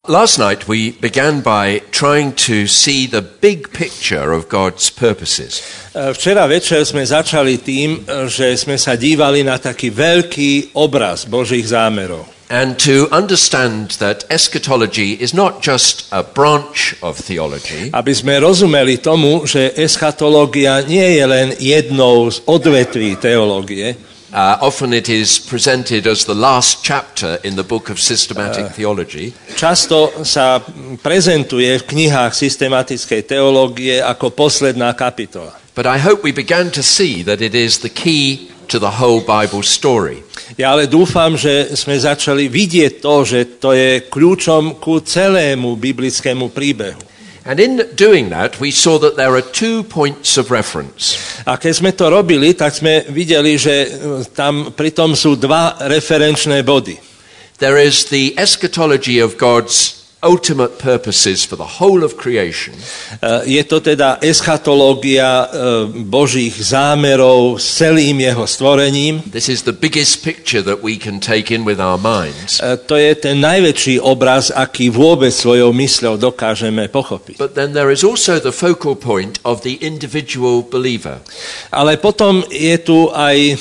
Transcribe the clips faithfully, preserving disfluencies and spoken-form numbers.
Last night we began by trying to see the big picture of God's purposes. Včera večer sme začali tým, že sme sa dívali na taký veľký obraz Božích zámerov. And to understand that eschatology is not just a branch of theology. Aby sme rozumeli tomu, že eschatológia nie je len jednou z odvetví teológie. Uh, often it is presented as the last chapter in the book of systematic uh, theology. Často sa prezentuje v knihách systematickej teológie ako posledná kapitola. But I hope we began to see that it is the key to the whole Bible story. Ja ale dúfam, že sme začali vidieť to, že to je kľúčom ku celému biblickému príbehu. And in doing that, we saw that there are two points of reference. A keď sme to robili, tak sme videli, že tam pritom sú dva referenčné body. There is the eschatology of God's ultimate purposes for the whole of creation. Je to teda eschatológia Božích zámerov s celým jeho stvorením. This is the biggest picture that we can take in with our minds. To je ten najväčší obraz, aký vôbec svojou mysľou dokážeme pochopiť. But then there is also the focal point of the individual believer. Ale potom je tu aj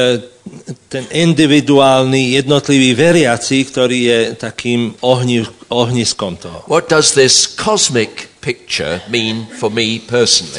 ten individuálny, jednotlivý veriaci, ktorý je takým ohni, ohniskom toho. What does this cosmic picture mean for me personally?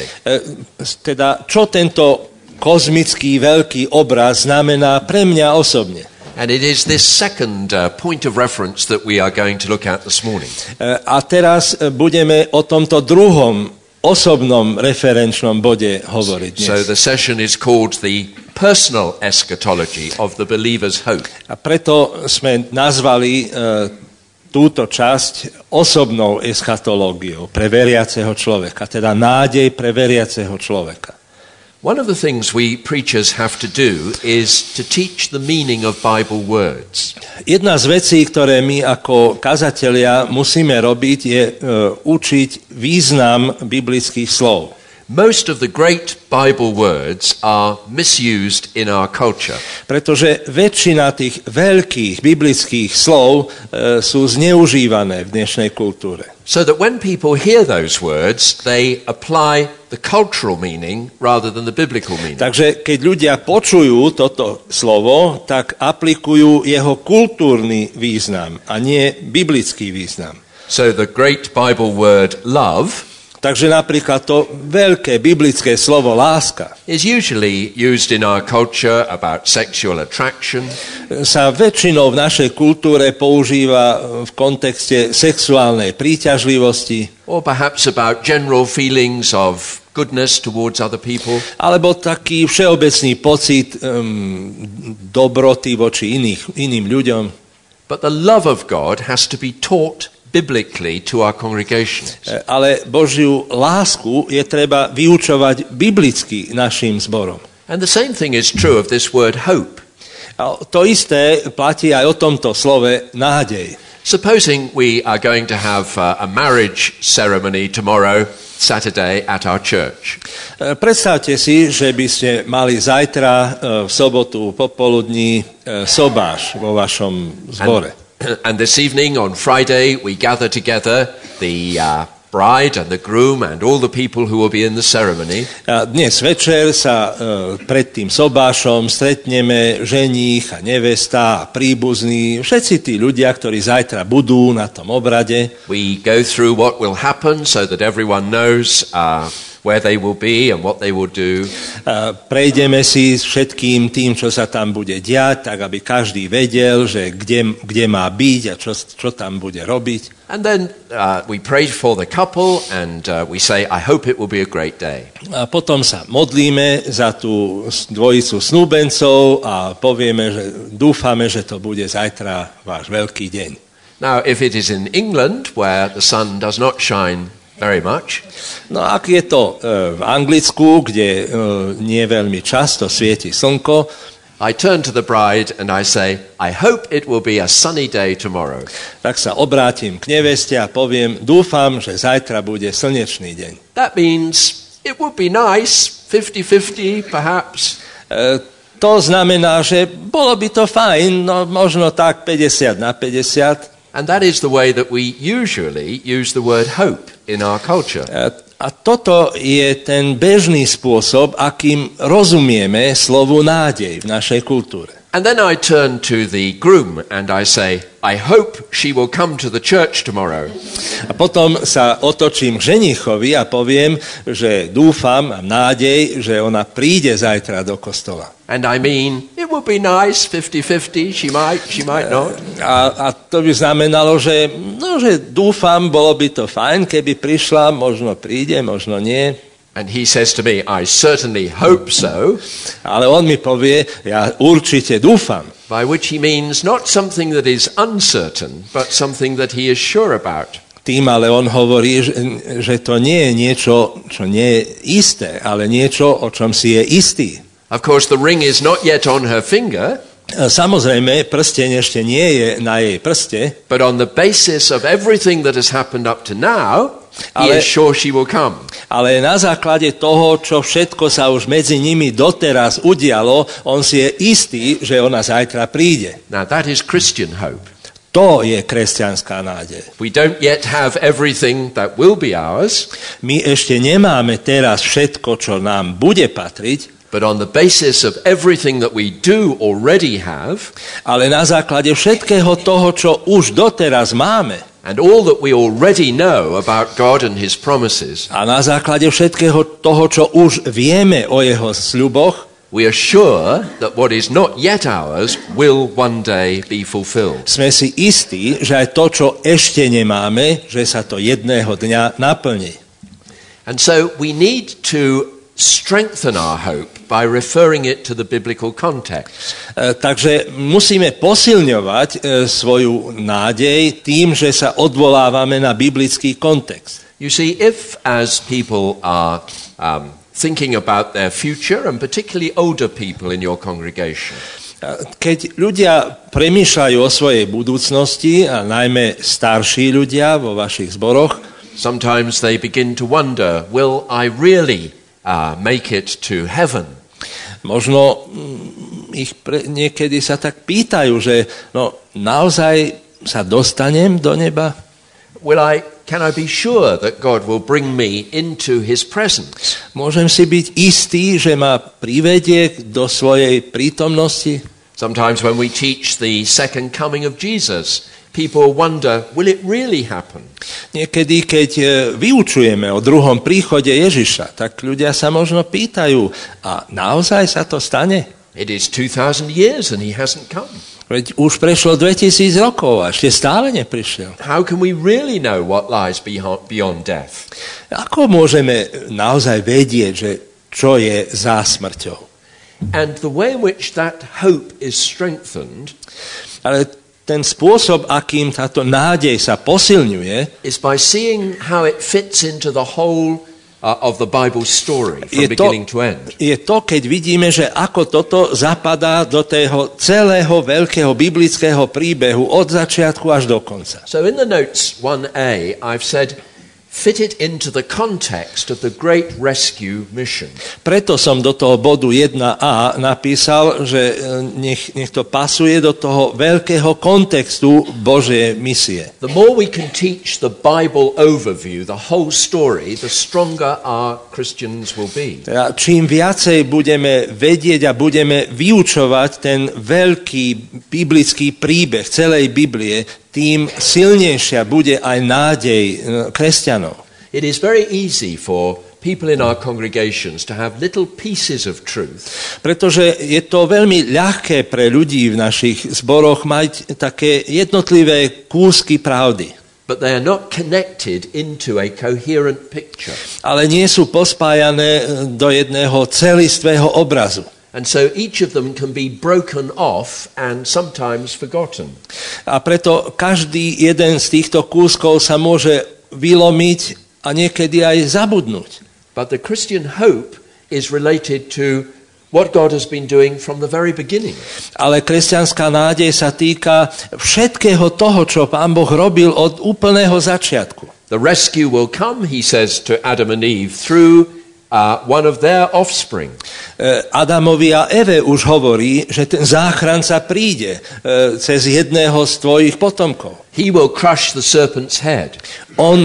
Teda, čo tento kozmický veľký obraz znamená pre mňa osobne? And it is this second uh, point of reference that we are going to look at this morning. A teraz budeme o tomto druhom osobnom referenčnom bode hovoriť dnes. So the session is called the personal eschatology of the believer's hope. A preto sme nazvali uh, túto časť osobnou eschatológiou pre veriaceho človeka, teda nádej pre veriaceho človeka. One of the things we preachers have to do is to teach the meaning of Bible words. Jedna z vecí, ktoré my ako kazatelia musíme robiť, je uh, učiť význam biblických slov. Most of the great Bible words are misused in our culture. Pretože väčšina tých veľkých biblických slov uh, sú zneužívané v dnešnej kultúre. So that when people hear those words, they apply the cultural meaning rather than the biblical meaning. Takže keď ľudia počujú toto slovo, tak aplikujú jeho kultúrny význam a nie biblický význam. So the great Bible word love, takže napríklad to veľké biblické slovo láska is usually used in our culture about sexual attraction. Sa väčšinou v našej kultúre používa v kontexte sexuálnej príťažlivosti. Or perhaps about general feelings of goodness towards other people. Alebo taký všeobecný pocit um, dobroty voči iných, iným ľuďom. But the love of God has to be taught biblically to our congregations. Ale Božiu lásku je treba vyučovať biblicky našim zborom. And the same thing is true of this word hope. A to isté platí aj o tomto slove nádej. Supposing we are going to have uh, a marriage ceremony tomorrow, Saturday, at our church. Predstavte si, že by ste mali zajtra v sobotu popoludní sobáš vo vašom zbore. And, and this evening on Friday we gather together the uh, bride and the groom and all the people who will be in the ceremony. A dnes večer sa uh, pred tým sobášom stretneme ženích a nevesta a príbuzní, všetci tí ľudia, ktorí zajtra budú na tom obrade. We go through what will happen so that everyone knows uh, where they will be and what they will do. A prejdeme si všetkým tým, čo sa tam bude diať, tak aby každý vedel, že kde, kde má byť a čo, čo tam bude robiť. And then uh, we pray for the couple and uh, we say, I hope it will be a great day. A potom sa modlíme za tú dvojicu snúbencov a povieme, že dúfame, že to bude zajtra váš veľký deň. Now, if it is in England, where the sun does not shine very much. No ak je to uh, v Anglicku, kde uh, nie veľmi často svieti slnko, I turn to the bride and I say, I hope it will be a sunny day tomorrow. Tak sa obrátim k neveste a poviem, dúfam, že zajtra bude slnečný deň. That means it would be nice, fifty-fifty perhaps. Uh, to znamená, že bolo by to fajn, no možno tak päťdesiat na päťdesiat. And that is the way that we usually use the word hope in our culture. A toto je ten bežný spôsob, akým rozumieme slovu nádej v našej kultúre. And then I turn to the groom and I say, I hope she will come to the church tomorrow. A potom sa otočím k ženichovi a poviem, že dúfam a nádej, že ona príde zajtra do kostola. And I mean, it would be nice, fifty-fifty, she might, she might not. A, a to by znamenalo, že, no, že dúfam, bolo by to fajn, keby prišla, možno príde, možno nie. And he says to me, I certainly hope so. Ale on mi povie, ja určite dúfam. By which he means not something that is uncertain, but something that he is sure about. Tým ale on hovorí, že, že to nie je niečo, čo nie je isté, ale niečo, o čom si je istý. Of course, the ring is not yet on her finger. Samozrejme, prsteň ešte nie je na jej prste. But on the basis of everything that has happened up to now, he ale, is sure she will come. Ale na základe toho, čo všetko sa už medzi nimi doteraz udialo, on si je istý, že ona zajtra príde. Now that is Christian hope. To je kresťanská nádej. We don't yet have everything that will be ours. My ešte nemáme teraz všetko, čo nám bude patriť. But on the basis of everything that we do already have, ale na základe všetkého toho, čo už doteraz máme, and all that we already know about God and his promises, a na základe všetkého toho, čo už vieme o jeho sľuboch, we are sure that what is not yet ours will one day be fulfilled. Sme si istí, že aj to, čo ešte nemáme, že sa to jedného dňa naplní. And so we need to strengthen our hope by referring it to the biblical context. E, takže musíme posilňovať e, svoju nádej tým, že sa odvolávame na biblický kontext. You see, if as people are um, thinking about their future, and particularly older people in your congregation, keď ľudia premýšľajú o svojej budúcnosti, a najmä starší ľudia vo vašich zboroch, sometimes they begin to wonder, will I really uh, make it to heaven? Možno ich pre, niekedy sa tak pýtajú, že no, naozaj sa dostanem do neba? Will I, can I be sure that God will bring me into his presence? Môžem si byť istý, že ma privedie do svojej prítomnosti? Sometimes when we teach the second coming of Jesus, people wonder, will it really happen? Niekedy, keď vyučujeme o druhom príchode Ježiša, tak ľudia sa možno pýtajú, a naozaj sa to stane? It is two thousand years and he hasn't come. Veď už prešlo dvetisíc rokov a ešte stále neprišiel. How can we really know what lies beyond death? Ako môžeme naozaj vedieť, že čo je za smrťou? And the way in which that hope is strengthened, ale ten spôsob, akým táto nádej sa posilňuje, is by seeing how it fits into the whole uh, of the Bible story from je to, beginning to end. je to, keď vidíme, že ako toto zapadá do toho celého veľkého biblického príbehu od začiatku až do konca. So in the notes one A, I've said fit it into the context of the great rescue mission. Preto som do toho bodu jedna A napísal, že nech, nech to pasuje do toho veľkého kontextu Božej misie. The more we can teach the Bible overview, the whole story, the stronger our Christians will be. Teda, čím viacej budeme vedieť a budeme vyučovať ten veľký biblický príbeh celej Biblie, tým silnejšia bude aj nádej kresťanov. It is very easy for people in our congregations to have little pieces of truth. Pretože je to veľmi ľahké pre ľudí v našich zboroch mať také jednotlivé kúsky pravdy. But they are not connected into a coherent picture. Ale nie sú pospájané do jedného celistvého obrazu. And so each of them can be broken off and sometimes forgotten. A preto každý jeden z týchto kúskov sa môže vylomiť a niekedy aj zabudnúť. But the Christian hope is related to what God has been doing from the very beginning. Ale kresťanská nádej sa týka všetkého toho, čo Pán Boh robil od úplného začiatku. The rescue will come, he says to Adam and Eve, through uh, one of their offspring. Adamovi a Eve už hovorí, že ten záchranca príde cez jedného z tvojich potomkov. He will crush the serpent's head. On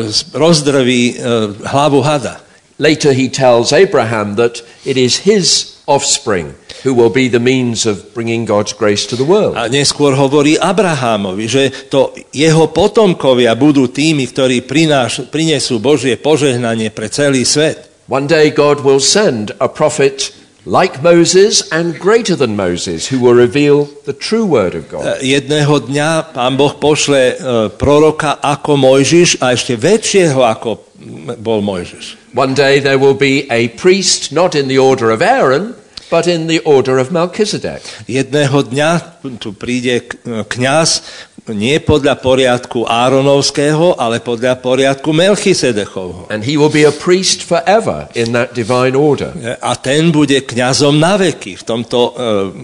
rozdrví hlavu hada. Later he tells Abraham that it is his offspring who will be the means of bringing God's grace to the world. A neskôr hovorí Abrahámovi, že to jeho potomkovia budú tými, ktorí prináš, prinesú Božie požehnanie pre celý svet. One day God will send a prophet like Moses and greater than Moses who will reveal the true word of God. Jedného dňa Pán Boh pošle proroka ako Mojžiš a ešte väčšieho ako bol Mojžiš. One day there will be a priest not in the order of Aaron but in the order of Melchizedek. Jedného dňa tu príde kňaz nie podľa poriadku Áronovského, ale podľa poriadku Melchisedechovho. And he will be a priest forever in that divine order. A ten bude kňazom na veky v tomto uh,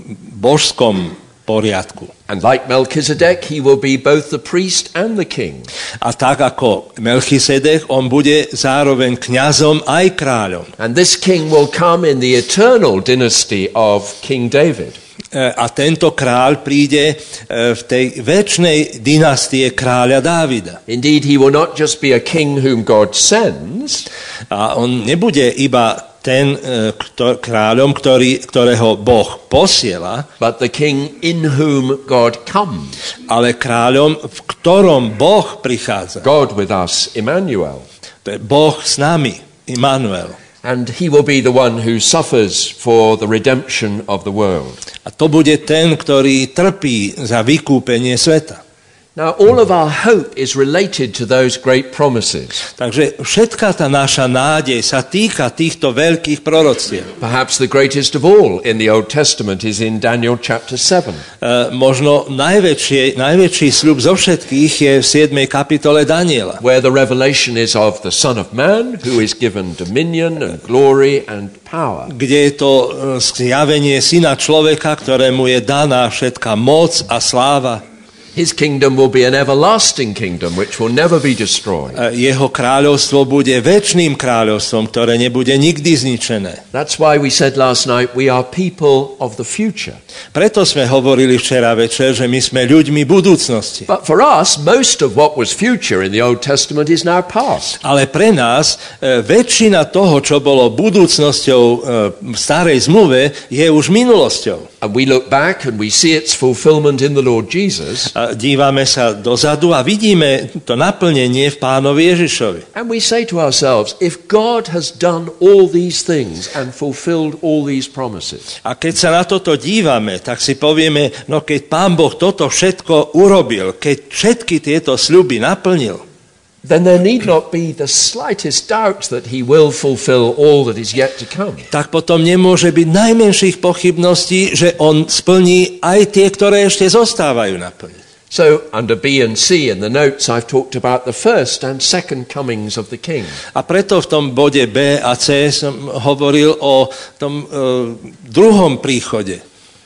božskom poriadku. And like Melchizedek, he will be both the priest and the king. A tak ako Melchisedek, on bude zároveň kňazom aj kráľom. And this king will come in the eternal dynasty of King David. A tento kráľ príde v tej večnej dynastie kráľa Dávida. Indeed, he will not just be a king whom God sends. A on nebude iba ten ktor, kráľom, ktorý, ktorého Boh posiela, but the king in whom God comes. Ale kráľom, v ktorom Boh prichádza. God with us, Emmanuel. To je Boh s nami, Immanuel. And he will be the one who suffers for the redemption of the world. A to bude ten, ktorý trpí za vykúpenie sveta. Now, all of our hope is related to those great promises. Takže všetká tá naša nádej sa týka týchto veľkých proroctiev. Perhaps the greatest of all in the Old Testament is in Daniel chapter seven. Uh, možno najväčší, najväčší sľub zo všetkých je v siedmej kapitole Daniela. Where the revelation is of the Son of Man, who is given dominion and glory and power. Kde je to zjavenie syna človeka, ktorému je daná všetká moc a sláva. His kingdom will be an everlasting kingdom which will never be destroyed. Jeho kráľovstvo bude večným kráľovstvom, ktoré nebude nikdy zničené. That's why we said last night we are people of the future. Preto sme hovorili včera večer, že my sme ľuďmi budúcnosti. But for us, most of what was future in the Old Testament is now past. Ale pre nás väčšina toho, čo bolo budúcnosťou v starej zmluve, je už minulosťou. And we look back and we see its fulfillment in the Lord Jesus. A dívame sa dozadu a vidíme to naplnenie v Pánovi Ježišovi. And we say to ourselves, if God has done all these things and fulfilled all these promises. A keď sa na toto dívame, tak si povieme, no keď Pán Boh toto všetko urobil, keď všetky tieto sľuby naplnil, then there need not be the slightest doubt that he will fulfill all that is yet to come. Tak potom nemôže byť najmenších pochybností, že on splní aj tie, ktoré ešte zostávajú naplniť. So under B and C in the notes I've talked about the first and second comings of the king. A preto v tom bode B a C som hovoril o tom uh, druhom príchode.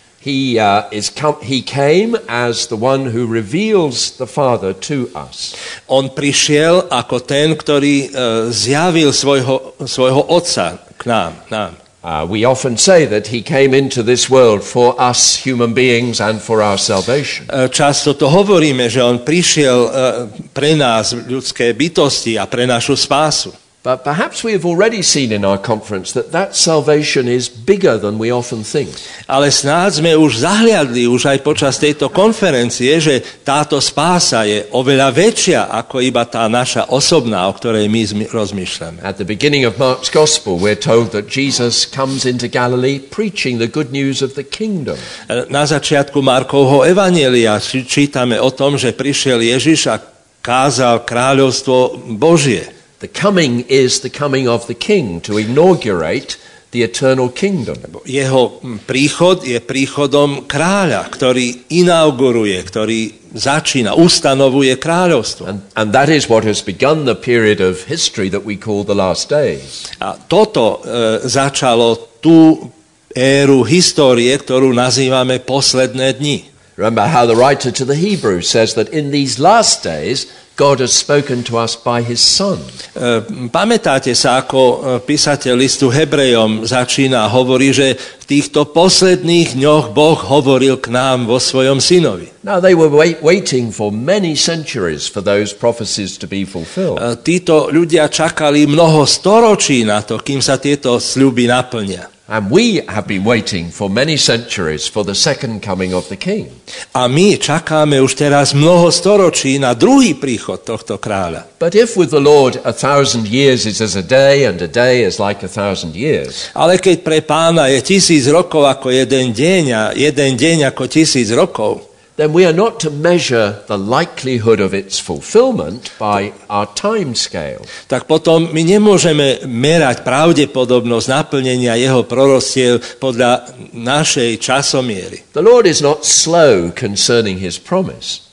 He uh, is com- he came as the one who reveals the Father to us. On prišiel ako ten, ktorý uh, zjavil svojho, svojho otca k nám. nám. Uh, we often say that he came into this world for us human beings and for our salvation. Uh, často to hovoríme, že on prišiel uh, pre nás, ľudské bytosti a pre našu spásu. But perhaps we have already seen in our conference that that salvation is bigger than we often think. Ale snáď sme už zahliadli, už aj počas tejto konferencie, že táto spása je oveľa väčšia ako iba tá naša osobná, o ktorej my rozmýšľame. At the beginning of Mark's Gospel, we're told that Jesus comes into Galilee preaching the good news of the kingdom. Na začiatku Markovho evanjelia čítame o tom, že prišiel Ježiš a kázal kráľovstvo Božie. The coming is the coming of the king to inaugurate the eternal kingdom. Jeho príchod je príchodom kráľa, ktorý inauguruje, ktorý začína, ustanovuje kráľovstvo. And, and that is what has begun the period of history that we call the last days. A toto e, začalo tú éru histórie, ktorú nazývame posledné dni. Remember how the writer to the Hebrews says that in these last days God has spoken to us by his Son. Pamätáte sa, ako písateľ listu Hebrejom začína a hovorí, že v týchto posledných dňoch Boh hovoril k nám vo svojom synovi. Now they were wait, waiting for many centuries for those prophecies to be fulfilled. Títo ľudia čakali mnoho storočí na to, kým sa tieto sľuby naplnia. And we have been waiting for many centuries for the second coming of the King. A my čakáme už teraz mnoho storočí na druhý príchod tohto kráľa. But if with the Lord a thousand years is as a day, and a day is like a thousand years, Ale keď pre Pána je tisíc rokov ako jeden deň a jeden deň ako tisíc rokov, then we are not to measure the likelihood of its fulfillment by our time scale. tak potom my nemôžeme merať pravdepodobnosť naplnenia jeho proroctiev podľa našej časomiery. The Lord is not slow concerning his promise,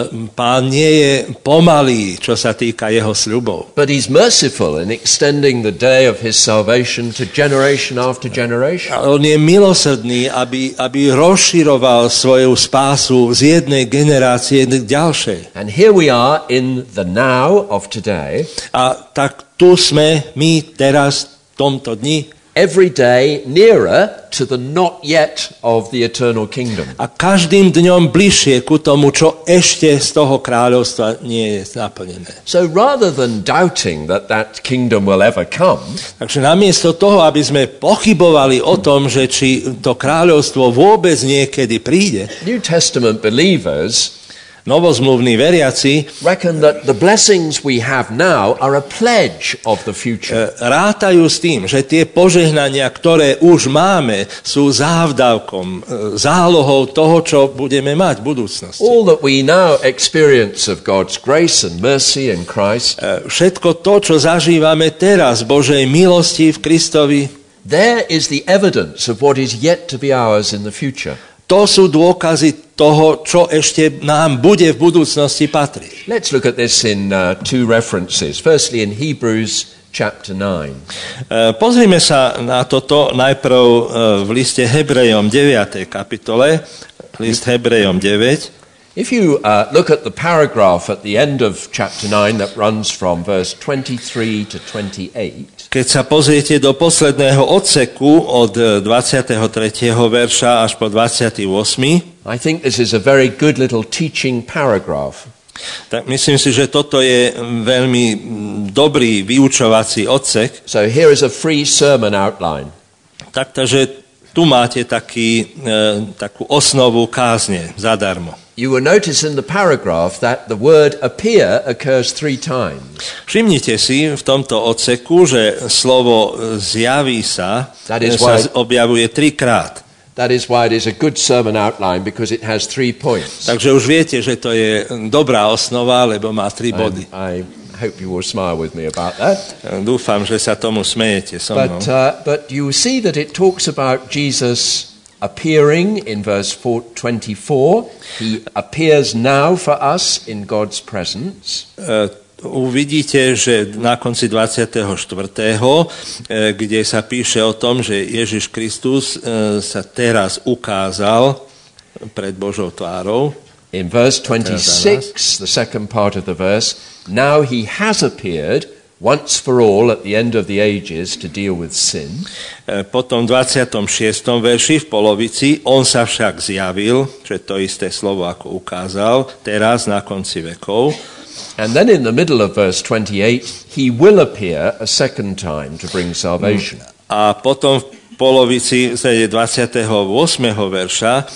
Pán nie je pomalý, čo sa týka jeho sľubov. but he's merciful in extending the day of his salvation to generation after generation. On je milosrdný, aby, aby rozširoval svoju spásu z jednej generácie k ďalšej. And here we are in the now of today, A tak tu sme my teraz v tomto dni every day nearer to the not yet of the eternal kingdom. a každým dňom bližšie ku tomu, čo ešte z toho kráľovstva nie je naplnené. So rather than doubting that that kingdom will ever come, Takže namiesto toho, aby sme pochybovali o tom, že či to kráľovstvo vôbec niekedy príde, New Testament believers novozmluvní veriaci reckon that the blessings we have now are a pledge of the future. rátajú s tým, že tie požehnania, ktoré už máme, sú závdavkom, zálohou toho, čo budeme mať v budúcnosti. All that we now experience of God's grace and mercy in Christ, Všetko to, čo zažívame teraz Božej milosti v Kristovi, there is the evidence of what is yet to be ours in the future. to sú dôkazy toho, čo ešte nám bude v budúcnosti patriť. Let's look at this in uh, two references. Firstly, in Hebrews chapter nine. Pozrime sa na toto najprv v liste Hebrejom deviatej kapitole, list Hebrejom deväť. If you uh, look at the paragraph at the end of chapter nine that runs from verse twenty-three to twenty-eight, Keď sa pozriete do posledného odseku od dvadsiateho tretieho verša až po dvadsiaty ôsmy, I think this is a very good little teaching paragraph. tak myslím si, že toto je veľmi dobrý vyučovací odsek. So here is a free sermon outline. Tak, takže tu máte taký, e, takú osnovu kázne zadarmo. You will notice in the paragraph that the word appear occurs three times. Všimnite si v tomto odseku, že slovo zjaví sa, That is sa why- objavuje trikrát. That is why it is a good sermon outline, because it has three points. Takže už viete, že to je dobrá osnova, lebo má tri body. I, I hope you will smile with me about that. Dúfam, že sa tomu smejete so mnou. But, uh, but you see that it talks about Jesus appearing in verse four, twenty-four. He appears now for us in God's presence. E, uvidíte, že na konci dvadsiateho štvrtého kde sa píše o tom, že Ježiš Kristus e, sa teraz ukázal pred Božou tvárou. In verse twenty-six, the second part of the verse, now he has appeared once for all at the end of the ages to deal with sin. E, potom v dvadsiatom šiestom verši v polovici, on sa však zjavil, čo je to isté slovo ako ukázal, teraz na konci vekov. And then in the middle of verse twenty-eight, he will appear a second time to bring salvation. A potom v polovici dvadsiateho ôsmeho verša, e,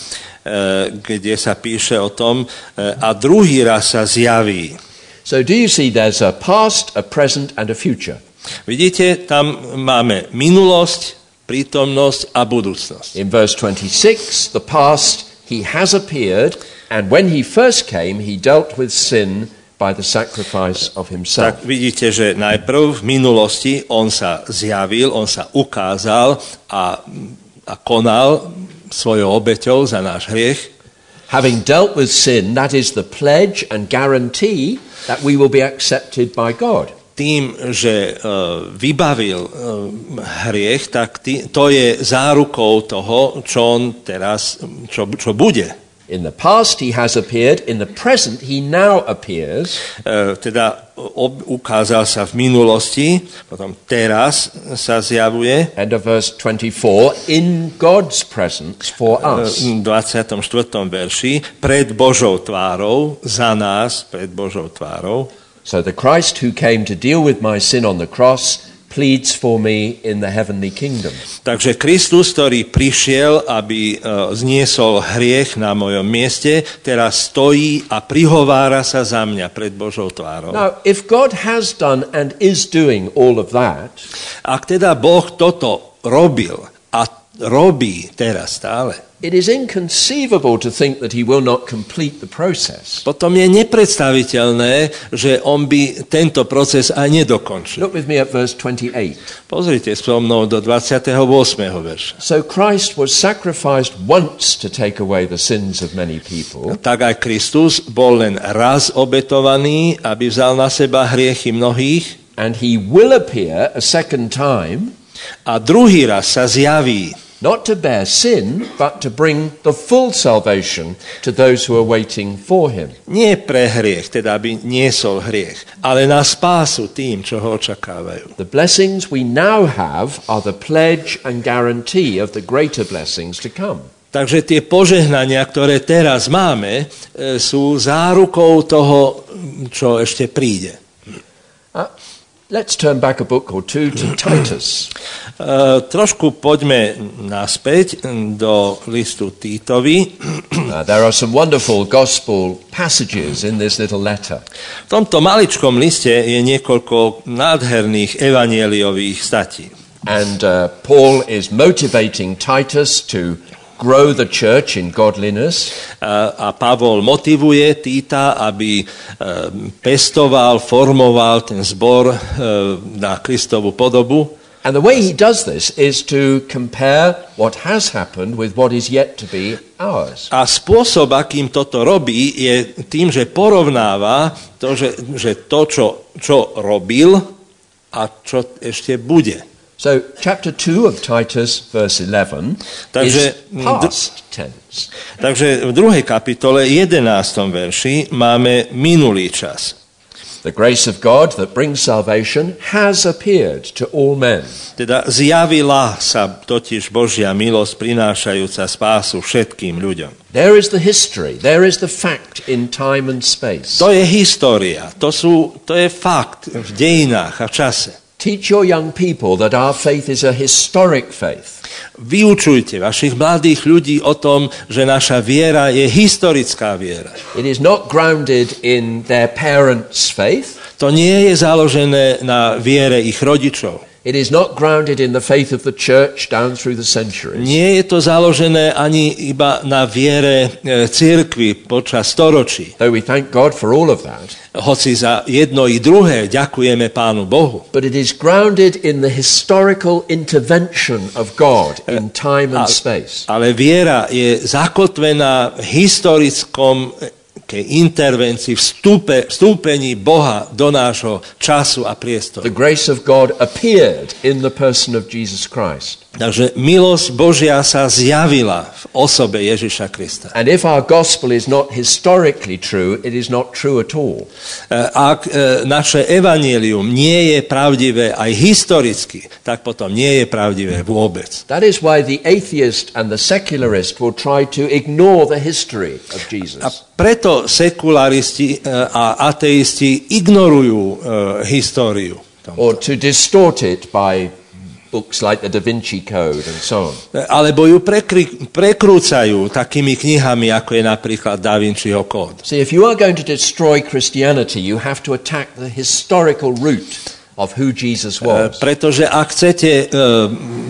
kde sa píše o tom, e, a druhý raz sa zjaví. So do you see there's a past, a present and a future? Vidíte, tam máme minulosť, prítomnosť a budúcnosť. In verse twenty-six, the past, he has appeared, and when he first came, he dealt with sin by the sacrifice of himself. Tak vidíte, že najprv v minulosti on sa zjavil, on sa ukázal a, a konal svojou obeťou za náš hriech. Having dealt with sin, that is the pledge and guarantee that we will be accepted by God. Tým, že uh, vybavil uh, hriech, tak tý, to je zárukou toho, čo on teraz, čo, čo bude. In the past he has appeared, in the present he now appears. E, teda ob, ukázal sa v minulosti, potom teraz sa zjavuje. End of verse twenty-four, in God's presence for us. V dvadsiatom štvrtom verši, pred Božou tvárou, za nás, pred Božou tvárou. So the Christ who came to deal with my sin on the cross pleads for me in the heavenly kingdom. Takže Kristus, ktorý prišiel, aby uh, zniesol hriech na mojom mieste, teraz stojí a prihovára sa za mňa pred Božou tvárou. Now, if God has done and is doing all of that, ak teda Boh toto robil a robí teraz stále, it is inconceivable to think that he will not complete the process. Potom je nepredstaviteľné, že on by tento proces aj nedokončil. Look with me at verse twenty-eight. Pozrite so mnou do dvadsiateho ôsmeho verša. So Christ was sacrificed once to take away the sins of many people. Tak aj Kristus bol len raz obetovaný, aby vzal na seba hriechy mnohých. And he will appear a second time. A druhý raz sa zjaví. Not to bear sin, but to bring the full salvation to those who are waiting for him. Nie pre hriech, teda aby niesol hriech, ale na spásu tým, čo ho očakávajú. The blessings we now have are the pledge and guarantee of the greater blessings to come. Takže tie požehnania, ktoré teraz máme, sú zárukou toho, čo ešte príde. Uh, let's turn back a book or two to Titus. Uh, trošku poďme naspäť do listu Títovi. Uh, there are some wonderful gospel passages in this little letter. V tomto maličkom liste je niekoľko nádherných evanieliových statí. And uh, Paul is motivating Titus to grow the church in godliness. A, a Pavol motivuje Týta, aby uh, pestoval, formoval ten zbor uh, na Kristovu podobu. And the way he does this is to compare what has happened with what is yet to be ours. A spôsob, akým toto robí, je tým, že porovnáva to, že, že to, čo, čo robil a čo ešte bude. So chapter two of Titus, verse eleven, takže, is past tense. Takže v druhej kapitole, jedenástom verši, máme minulý čas. The grace of God that brings salvation has appeared to all men. Teda zjavila sa totiž Božia milosť prinášajúca spásu všetkým ľuďom. There is the history, there is the fact in time and space. To je história, to, sú, to je fakt v dejinách a v čase. Teach your young people that our faith is a historic faith. Vyučujte vašich mladých ľudí o tom, že naša viera je historická viera. It is not grounded in their parents' faith. To nie je založené na viere ich rodičov. It is not grounded in the faith of the church down through the centuries. Nie je to založené ani iba na viere cirkvi počas storočí. Though we thank God for all of that. Hoci za jedno i druhé ďakujeme Pánu Bohu. But it is grounded in the historical intervention of God in time and space. Ale viera je zakotvená v historickom intervencii, vstupe, vstúpení Boha do nášho času a priestoru. The grace of God appeared in the person of Jesus Christ. Takže milosť Božia sa zjavila v osobe Ježiša Krista. And if our gospel is not historically true, it is not true at all. Ak naše evanjelium nie je pravdivé aj historicky, tak potom nie je pravdivé vôbec. That is why the atheist and the secularist will try to ignore the history of Jesus. A preto sekularisti a ateisti ignorujú uh, históriu. Or to distort it by books like the Da Vinci Code and so on. Alebo ju prekry, prekrúcajú takými knihami, ako je napríklad Da Vinciho kód. See, if you are going to destroy Christianity, you have to attack the historical root of who Jesus was. Pretože ak chcete uh,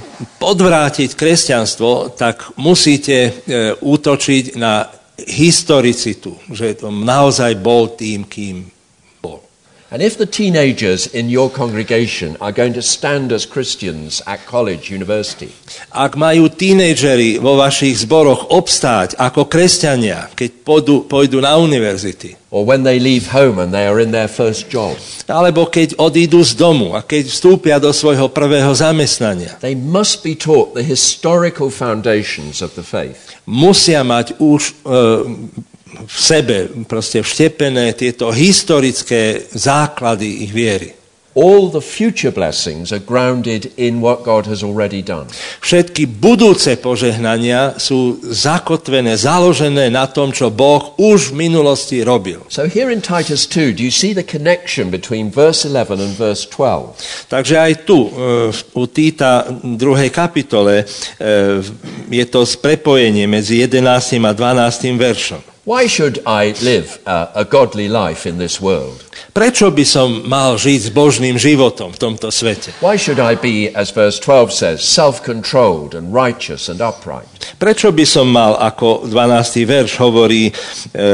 podvrátiť kresťanstvo, tak musíte uh, útočiť na historicitu, že to naozaj bol tým, kým bol. And if the teenagers in your congregation are going to stand as Christians at college, university, Ak majú tínedžeri vo vašich zboroch obstáť ako kresťania, keď pôjdu, pôjdu na univerzity, or when they leave home and they are in their first job, alebo keď odídu z domu a keď vstúpia do svojho prvého zamestnania, they must be taught the historical foundations of the faith. musia mať už e, v sebe proste vštepené tieto historické základy ich viery. All the future blessings are grounded in what God has already done. Všetky budúce požehnania sú zakotvené, založené na tom, čo Boh už v minulosti robil. So here in Titus two, do you see the connection between verse eleven and verse twelve? Takže aj tu, u Týta druhej kapitole, je to prepojenie medzi jedenástim a dvanástym veršom. Why should I live uh, a godly life in this world? Prečo by som mal žiť s božným životom v tomto svete? Why should I be, as verse twelve says, self-controlled and righteous and upright? Prečo by som mal, ako dvanásty verš hovorí, e,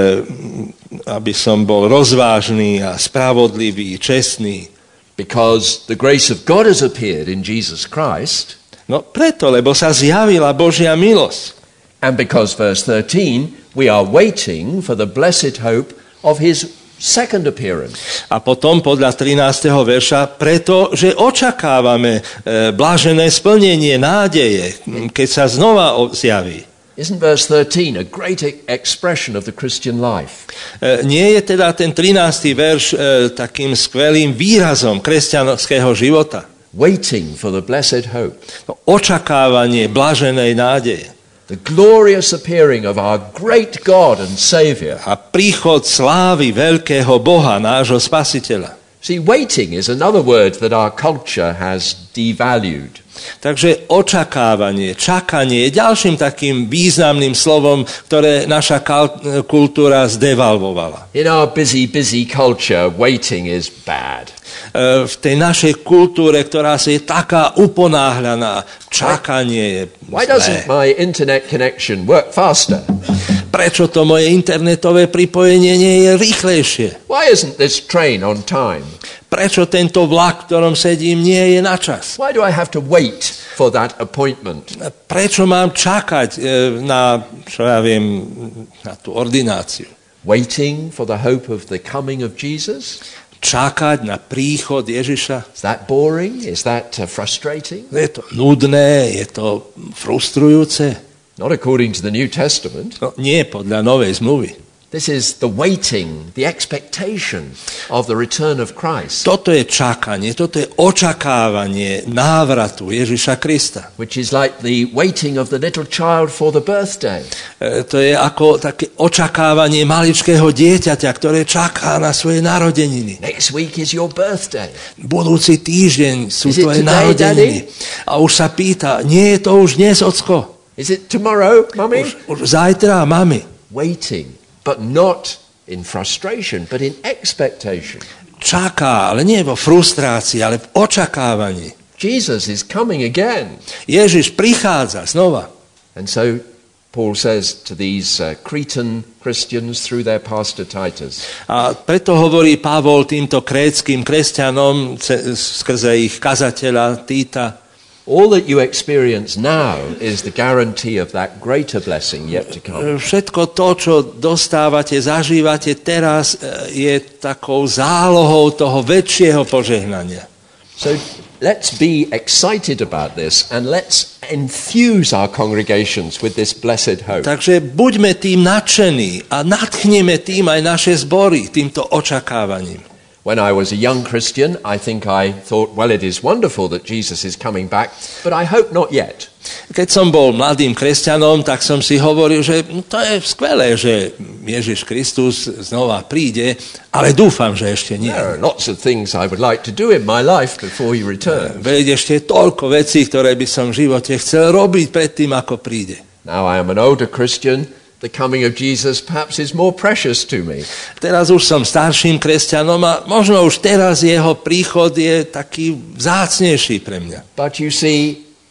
aby som bol rozvážny a spravodlivý, čestný? Because the grace of God has appeared in Jesus Christ. No preto, lebo sa zjavila Božia milosť. And because, verse thirteen, we are waiting for the blessed hope of his second appearance. A potom podľa trinásteho verša, pretože očakávame e, blážené splnenie nádeje, keď sa znova zjaví. Isn't verse thirteen a great expression of the Christian life? E, nie je teda ten trinásty verš e, takým skvelým výrazom kresťanského života? Waiting for the blessed hope. No, očakávanie bláženej nádeje. The glorious appearing of our great God and Saviour. A príchod slávy veľkého Boha, nášho Spasiteľa. See, waiting is another word that our culture has devalued. Takže očakávanie, čakanie je ďalším takým významným slovom, ktoré naša kultúra zdevalvovala. In our busy, busy culture, waiting is bad. V tej našej kultúre, ktorá si je taká uponáhľaná, čakanie je zlé. Why doesn't my internet connection work faster? Prečo to moje internetové pripojenie nie je rýchlejšie? Why isn't this train on time? Prečo tento vlak, v ktorom sedím, nie je na čas? Why do I have to wait for that appointment? Prečo mám čakať na, čo ja viem, na tú ordináciu? Waiting for the hope of the coming of Jesus? Čakať na príchod Ježiša? Is that boring? Is that uh, frustrating? Je to nudné, je to frustrujúce? Not according to the New Testament. No, nie podľa Novej zmluvy. This is the waiting, the expectation of the return of Christ. Toto je čakanie, toto je očakávanie návratu Ježiša Krista. Which is like the waiting of the little child for the birthday. E, to je ako také očakávanie maličkého dieťaťa, ktoré čaká na svoje narodeniny. Next week is your birthday. Budúci týždeň sú Is it tvoje today, narodeniny. Daddy? A už sa pýta, nie je to už dnes, ocko? Is it tomorrow, Mummy? Už, už zajtra, mami. Waiting, but not in frustration, but in expectation. Čaká, ale nie vo frustrácii, ale v očakávaní. Jesus is coming again. Ježiš prichádza znova. And so Paul says to these uh, Cretan Christians through their pastor Titus. A preto hovorí Pavol týmto krétskym kresťanom skrze ich kazateľa Týta: all that you experience now is the guarantee of that greater blessing yet to come. Všetko to, čo dostávate, zažívate teraz, je takou zálohou toho väčšieho požehnania. So let's be excited about this and let's infuse our congregations with this blessed hope. Takže buďme tým nadšení a nadchneme tým aj naše zbory týmto očakávaním. When I was a young Christian, I think I thought, well, it is wonderful that Jesus is coming back, but I hope not yet. Keď som bol mladým kresťanom, tak som si hovoril, že to je skvelé, že Ježiš Kristus znova príde, ale dúfam, že ešte nie. There are lots of things I would like to do in my life before he returns. Veď ešte toľko vecí, ktoré by som v živote chcel robiť predtým, ako príde. Now I am an older Christian. The coming of Jesus perhaps is more precious to me. Teraz už som starším kresťanom a možno už teraz jeho príchod je taký vzácnejší pre mňa. But you see,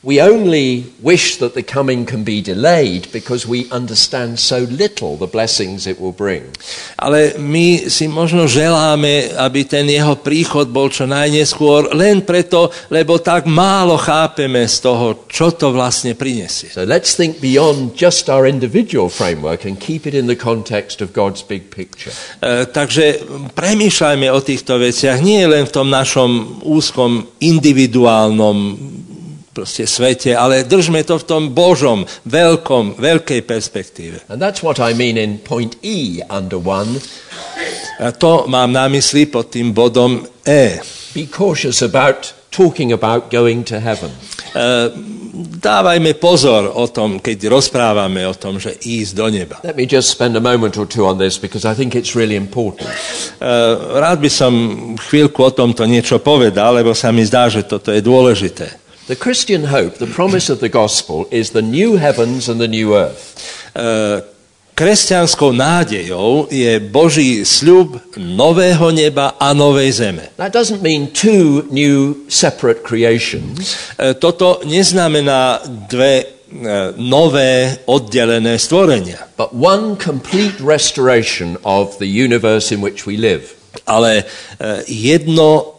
we only wish that the coming can be delayed because we understand so little the blessings it will bring. Ale my si možno želáme, aby ten jeho príchod bol čo najneskôr, len preto, lebo tak málo chápeme z toho, čo to vlastne prinesie. So let's think beyond just our individual framework and keep it in the context of God's big picture. E, takže premýšľajme o týchto veciach nie len v tom našom úzkom individuálnom proste svete, ale držme to v tom Božom, veľkom, veľkej perspektíve. And that's what I mean in point E under one. A to mám na mysli pod tým bodom E. Be cautious about talking about going to heaven. E, dávajme pozor o tom, keď rozprávame o tom, že ísť do neba. Let me just spend a moment or two on this because I think it's really important. E, rád by som chvíľku o tomto niečo povedal, lebo sa mi zdá, že toto je dôležité. The Christian hope, the promise of the gospel, is the new heavens and the new earth. Uh, kresťanskou nádejou je Boží sľub nového neba a novej zeme. That doesn't mean two new separate creations. Uh, toto neznamená dve uh, nové oddelené stvorenia. But one complete restoration of the universe in which we live. Ale uh, jedno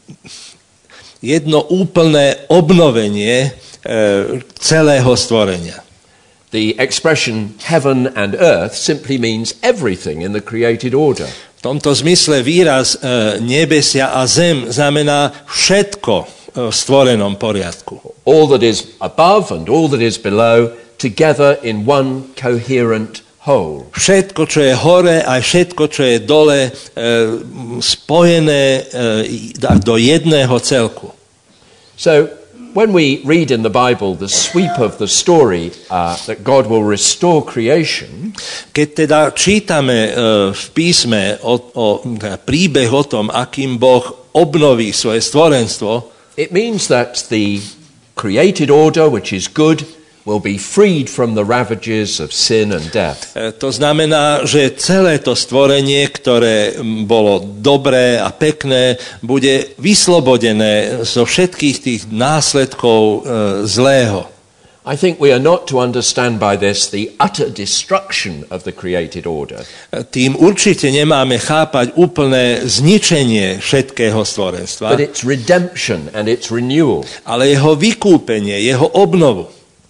jedno úplné obnovenie e, celého stvorenia. The expression heaven and earth simply means everything in the created order. V tomto zmysle výraz e, nebesia a zem znamená všetko v stvorenom poriadku. All that is above and all that is below together in one coherent whole. Všetko, čo je hore a všetko, čo je dole, e, spojené e, do jedného celku. So, when we read in the Bible the sweep of the story uh, that God will restore creation, keď teda čítame e, v písme o, o príbeh o tom, akým Boh obnoví svoje stvorenstvo, it means that the created order, which is good, will be freed from the ravages of sin and death. To znamená, že celé to stvorenie, ktoré bolo dobré a pekné, bude vyslobodené zo všetkých tých následkov e, zlého. I think we are not to understand by this the utter destruction of the created order. Tým určite nemáme chápať úplné zničenie všetkého stvorenstva, But its redemption and its renewal. ale jeho vykúpenie, jeho obnovu.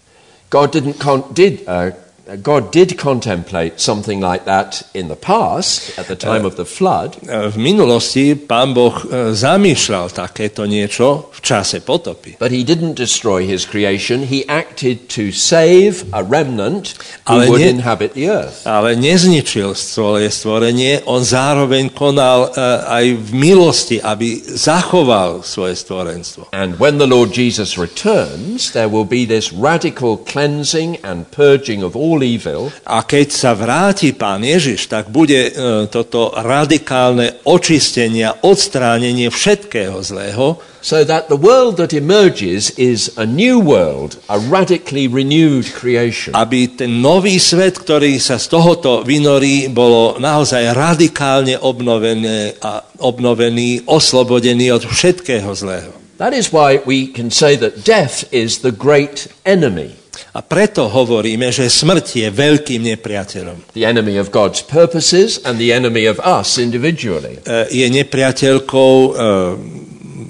God didn't con- did uh, God did contemplate something like that in the past at the time of the flood. V minulosti Pán Boh zamýšľal takéto niečo v čase potopy. But he didn't destroy his creation. He acted to save a remnant who Ale would ne- inhabit the earth. Ale nezničil svoje stvorenie, on zároveň konal uh, aj v milosti, aby zachoval svoje stvorenstvo. And when the Lord Jesus returns, there will be this radical cleansing and purging of all evil. A keď sa vráti Pán Ježiš, tak bude uh, toto radikálne očistenie, odstránenie všetkého zlého, So that the world that emerges is a new world, a radically renewed creation. aby ten nový svet, ktorý sa z tohoto vynorí, bolo naozaj radikálne obnovený, a obnovený, oslobodený od všetkého zlého. That is why we can say that death is the great enemy. A preto hovoríme, že smrť je veľkým nepriateľom. The enemy of God's purposes and the enemy of us individually. E, je nepriateľkou e,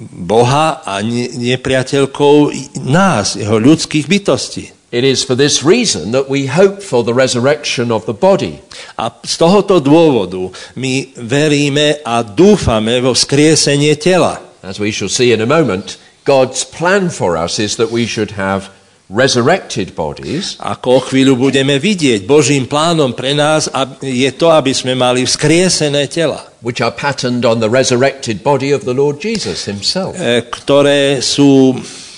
Boha a ne, nepriateľkou nás, jeho ľudských bytostí. It is for this reason that we hope for the resurrection of the body. A z tohoto dôvodu my veríme a dúfame vo vzkriesenie tela. As we shall see in a moment, God's plan for us is that we should have resurrected bodies. Ako o chvíľu budeme vidieť, Božím plánom pre nás je to, aby sme mali vzkriesené tela, Which are patterned on the resurrected body of the Lord Jesus himself. ktoré sú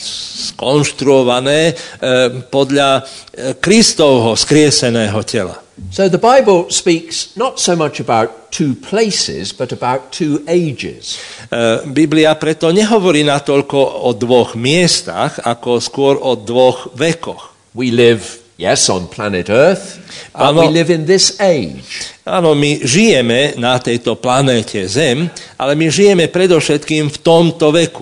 skonštruované podľa Kristovho vzkrieseného tela. So the Bible speaks not so much about two places, but about two ages. Biblia preto nehovorí natoľko o dvoch miestach, ako skôr o dvoch vekoch. We live, yes, on planet Earth, but Áno. we live in this age. Áno, my žijeme na tejto planéte Zem, ale my žijeme predovšetkým v tomto veku.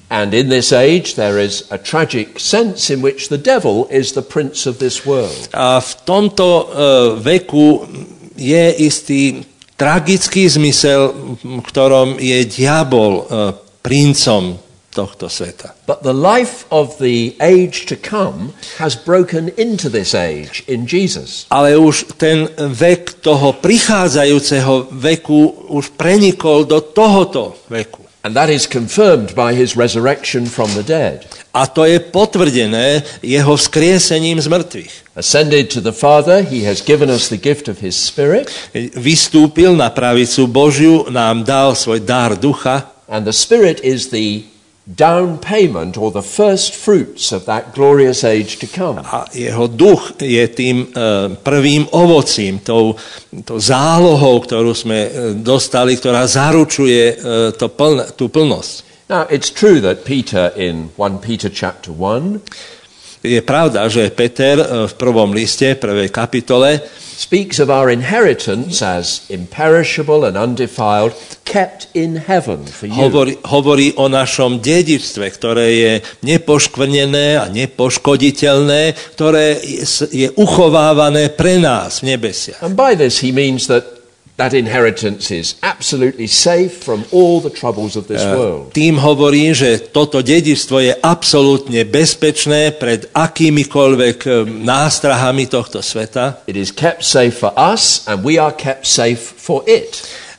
And in this age there is a tragic sense in which the devil is the prince of this world. A v tomto uh, veku je istý tragický zmysel, v ktorom je diabol uh, princom tohto sveta. But the life of the age to come has broken into this age in Jesus. Ale už ten vek toho prichádzajúceho veku už prenikol do tohoto veku. And that is confirmed by his resurrection from the dead. A to je potvrdené jeho vzkriesením z mŕtvych. Ascended to the Father, he has given us the gift of his Spirit. Vystúpil na pravicu Božiu, nám dal svoj dar ducha. And the Spirit is the down payment or the first fruits of that glorious age to come. A jeho duch je tým uh, prvým ovocím, tou, tou zálohou, ktorú sme uh, dostali, ktorá zaručuje uh, to pln, tú plnosť. Now, it's true that Peter in First Peter chapter one je pravda, že Peter uh, v prvom liste, prvej kapitole speaks of our inheritance as imperishable and undefiled, kept in heaven for you. Hovorí, hovorí o našom dedičstve, ktoré je nepoškvrnené a nepoškoditeľné, ktoré je, je uchovávané pre nás v nebesiach. And by this he means that that inheritance is absolutely safe from all the troubles of this world. Tým hovorí, že toto dedičstvo je absolútne bezpečné pred akýmikoľvek nástrahami tohto sveta. It is kept safe for us and we are kept safe for it.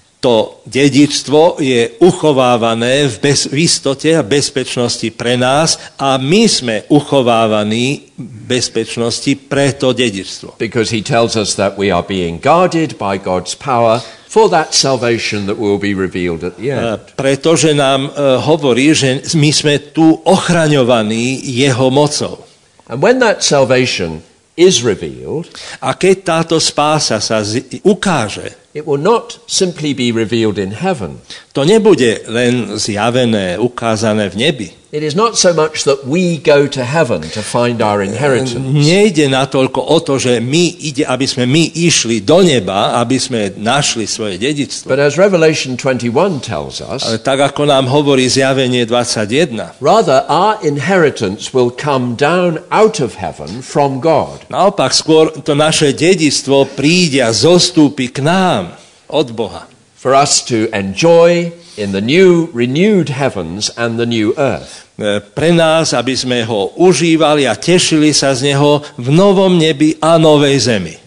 To dedičstvo je uchovávané v, bez, v istote a bezpečnosti pre nás a my sme uchovávaní v bezpečnosti pre to dedičstvo. Because he tells us that we are being guarded by God's power for that salvation that will be revealed at the end. Pretože nám uh, hovorí, že my sme tu ochraňovaní jeho mocou. And when that salvation is revealed, a keď táto spása sa z- ukáže, it will not simply be revealed in heaven. to nebude len zjavené, ukázané v nebi. It is not so much that we go to heaven to find our inheritance. Nejde natoľko o to, že my ide, aby sme my išli do neba, aby sme našli svoje dedičstvo. But as Revelation twenty-one tells us, Ale tak, ako nám hovorí zjavenie dvadsaťjeden, rather our inheritance will come down out of heaven from God. naopak skôr to naše dedičstvo príde a zostúpi k nám od Boha. For us to enjoy in the new renewed heavens and the new earth. Pre nás, aby sme ho užívali a tešili sa z neho v novom nebi a novej zemi.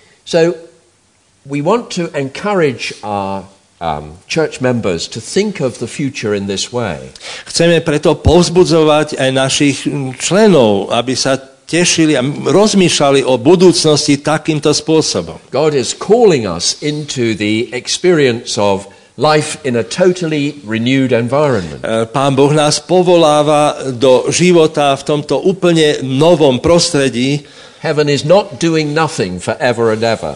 So we want to encourage our um, church members to think of the future in this way. Chceme preto povzbudzovať aj našich členov, aby sa tešili a rozmýšľali o budúcnosti takýmto spôsobom. God is calling us into the experience of life in a totally renewed environment. Pán Boh nás povoláva do života v tomto úplne novom prostredí. Heaven is not doing nothing forever and ever.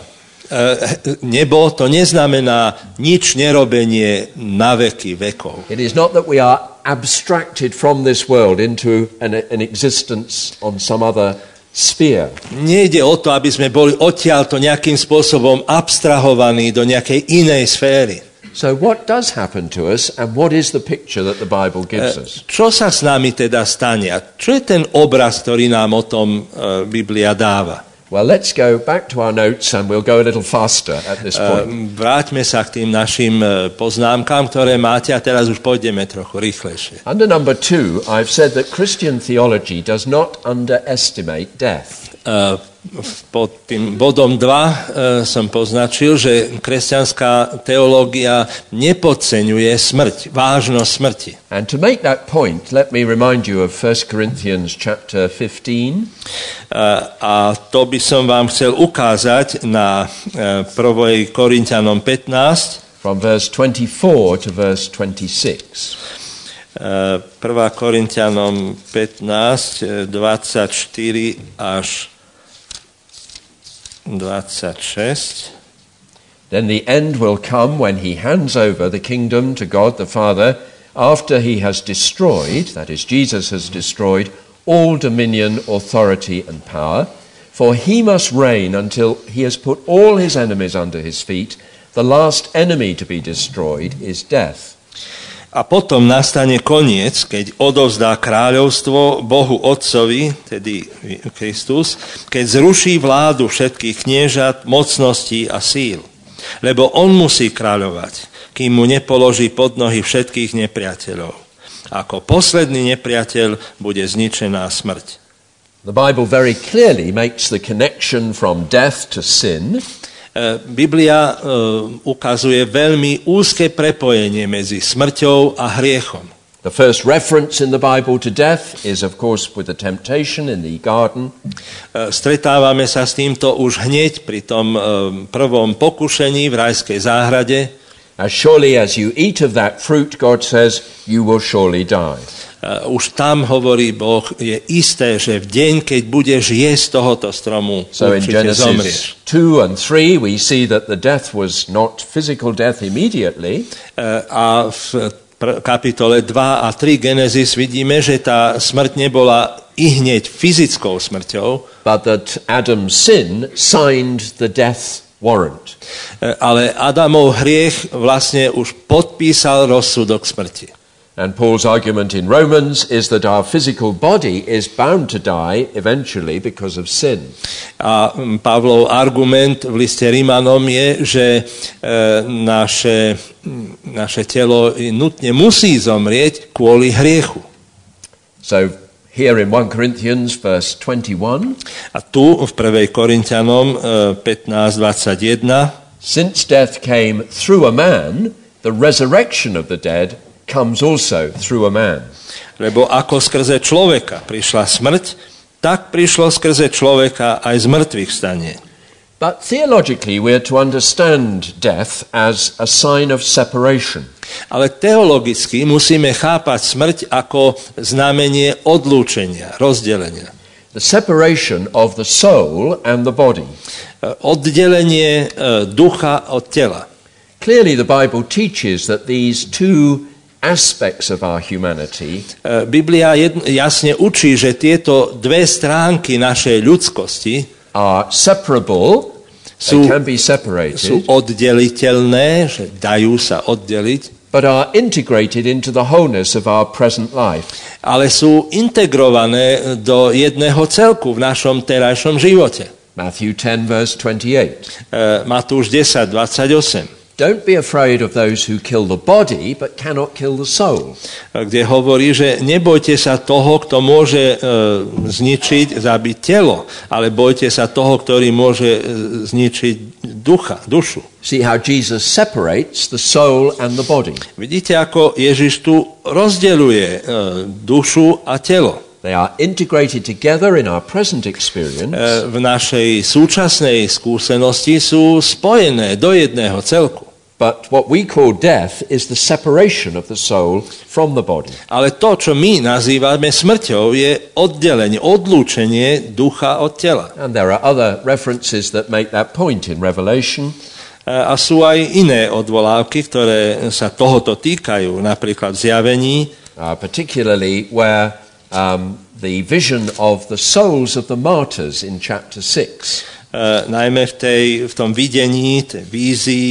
Nebo to neznamená nič nerobenie na veky vekov. It is not that we are abstracted from this world into an, an existence on some other sphere. Nejde o to, aby sme boli odtiaľto nejakým spôsobom abstrahovaní do nejakej inej sféry. So what does happen to us and what is the picture that the Bible gives us? Čo sa s nami teda stane? A čo je ten obraz, ktorý nám o tom uh, Biblia dáva? Well, let's go back to our notes and we'll go a little faster at this point. Uh, vráťme sa k tým našim uh, poznámkam, ktoré máte a teraz už pôjdeme trochu rýchlejšie. Under number two, I've said that Christian theology does not underestimate death. Uh, pod tým bodom dva uh, som poznačil, že kresťanská teológia nepodceňuje smrť, vážnosť smrti. And to make that point, let me remind you of First Corinthians chapter fifteen. Uh, a to by som vám chcel ukázať na uh, prvej Korinťanom pätnásť. From verse twenty-four to verse twenty-six. Uh, prvá Korinťanom pätnásť, dvadsaťštyri až dvadsaťšesť. Then the end will come when he hands over the kingdom to God the Father after he has destroyed, that is, Jesus has destroyed, all dominion, authority and power. For he must reign until he has put all his enemies under his feet. The last enemy to be destroyed is death. A potom nastane koniec, keď odovzdá kráľovstvo Bohu Otcovi, tedy Kristus, keď zruší vládu všetkých kniežat, mocností a síl. Lebo on musí kráľovať, kým mu nepoloží pod nohy všetkých nepriateľov. Ako posledný nepriateľ bude zničená smrť. The Bible very clearly makes the connection from death to sin. Biblia uh, ukazuje veľmi úzke prepojenie medzi smrťou a hriechom. The first reference in the Bible to death is of course with the temptation in the garden. Uh, stretávame sa s týmto už hneď pri tom uh, prvom pokušení v rajskej záhrade. As surely as you eat of that fruit, God says, you will surely die. Uh, už tam hovorí Boh, je isté, že v deň, keď budeš jesť tohoto stromu, so in určite zomrieš. Genesis two and three we see that the death was not physical death immediately. Uh, a v pr- kapitole dva a tri Genesis vidíme, že tá smrť nebola i hneď fyzickou smrťou, but that Adam's sin signed the death warrant. Uh, ale Adamov hriech vlastne už podpísal rozsudok smrti. And Paul's argument in Romans is that our physical body is bound to die eventually because of sin. A Pavlov argument v liste Rímanom je, že e, naše, naše telo nutne musí zomrieť kvôli hriechu. So here in First Corinthians verse twenty-one, a tu v prvej Korinťanom e, pätnásť dvadsaťjeden, since death came through a man, the resurrection of the dead comes also through a man. Lebo ako skrze človeka prišla smrť, tak prišlo skrze človeka aj z mŕtvych stanie. But theologically we are to understand death as a sign of separation. Ale teologicky musíme chápať smrť ako znamenie odlúčenia, rozdelenia. The separation of the soul and the body. Oddelenie ducha od tela. Clearly the Bible teaches that these two aspects of our humanity Biblia jasne učí, že tieto dve stránky našej ľudskosti are separable, sú, they can be separated, sú oddeliteľné, že dajú sa oddeliť, but are integrated into the wholeness of our present life. Ale sú integrované do jedného celku v našom terajšom živote. Matthew ten verse twenty-eight. Uh, Matúš desať dvadsaťosem. Don't be afraid of those who kill the body, but cannot kill the soul. Kde hovorí, že nebojte sa toho, kto môže uh, zničiť, zabiť telo, ale bojte sa toho, ktorý môže uh, zničiť ducha, dušu. See how Jesus separates the soul and the body. Vidíte, ako Ježiš tu rozdeľuje uh, dušu a telo. They are integrated together in our present experience. Uh, v našej súčasnej skúsenosti sú spojené do jedného celku. But what we call death is the separation of the soul from the body. Ale to, čo my nazývame smrťou, je oddelenie, odlúčenie ducha od tela. And there are other references that make that point in Revelation. A sú aj iné odvolávky, ktoré sa tohoto týkajú, napríklad v Zjavení. Uh, particularly where um, the vision of the souls of the martyrs in chapter six. Uh, najmä v, tej, v tom videní, tej vízii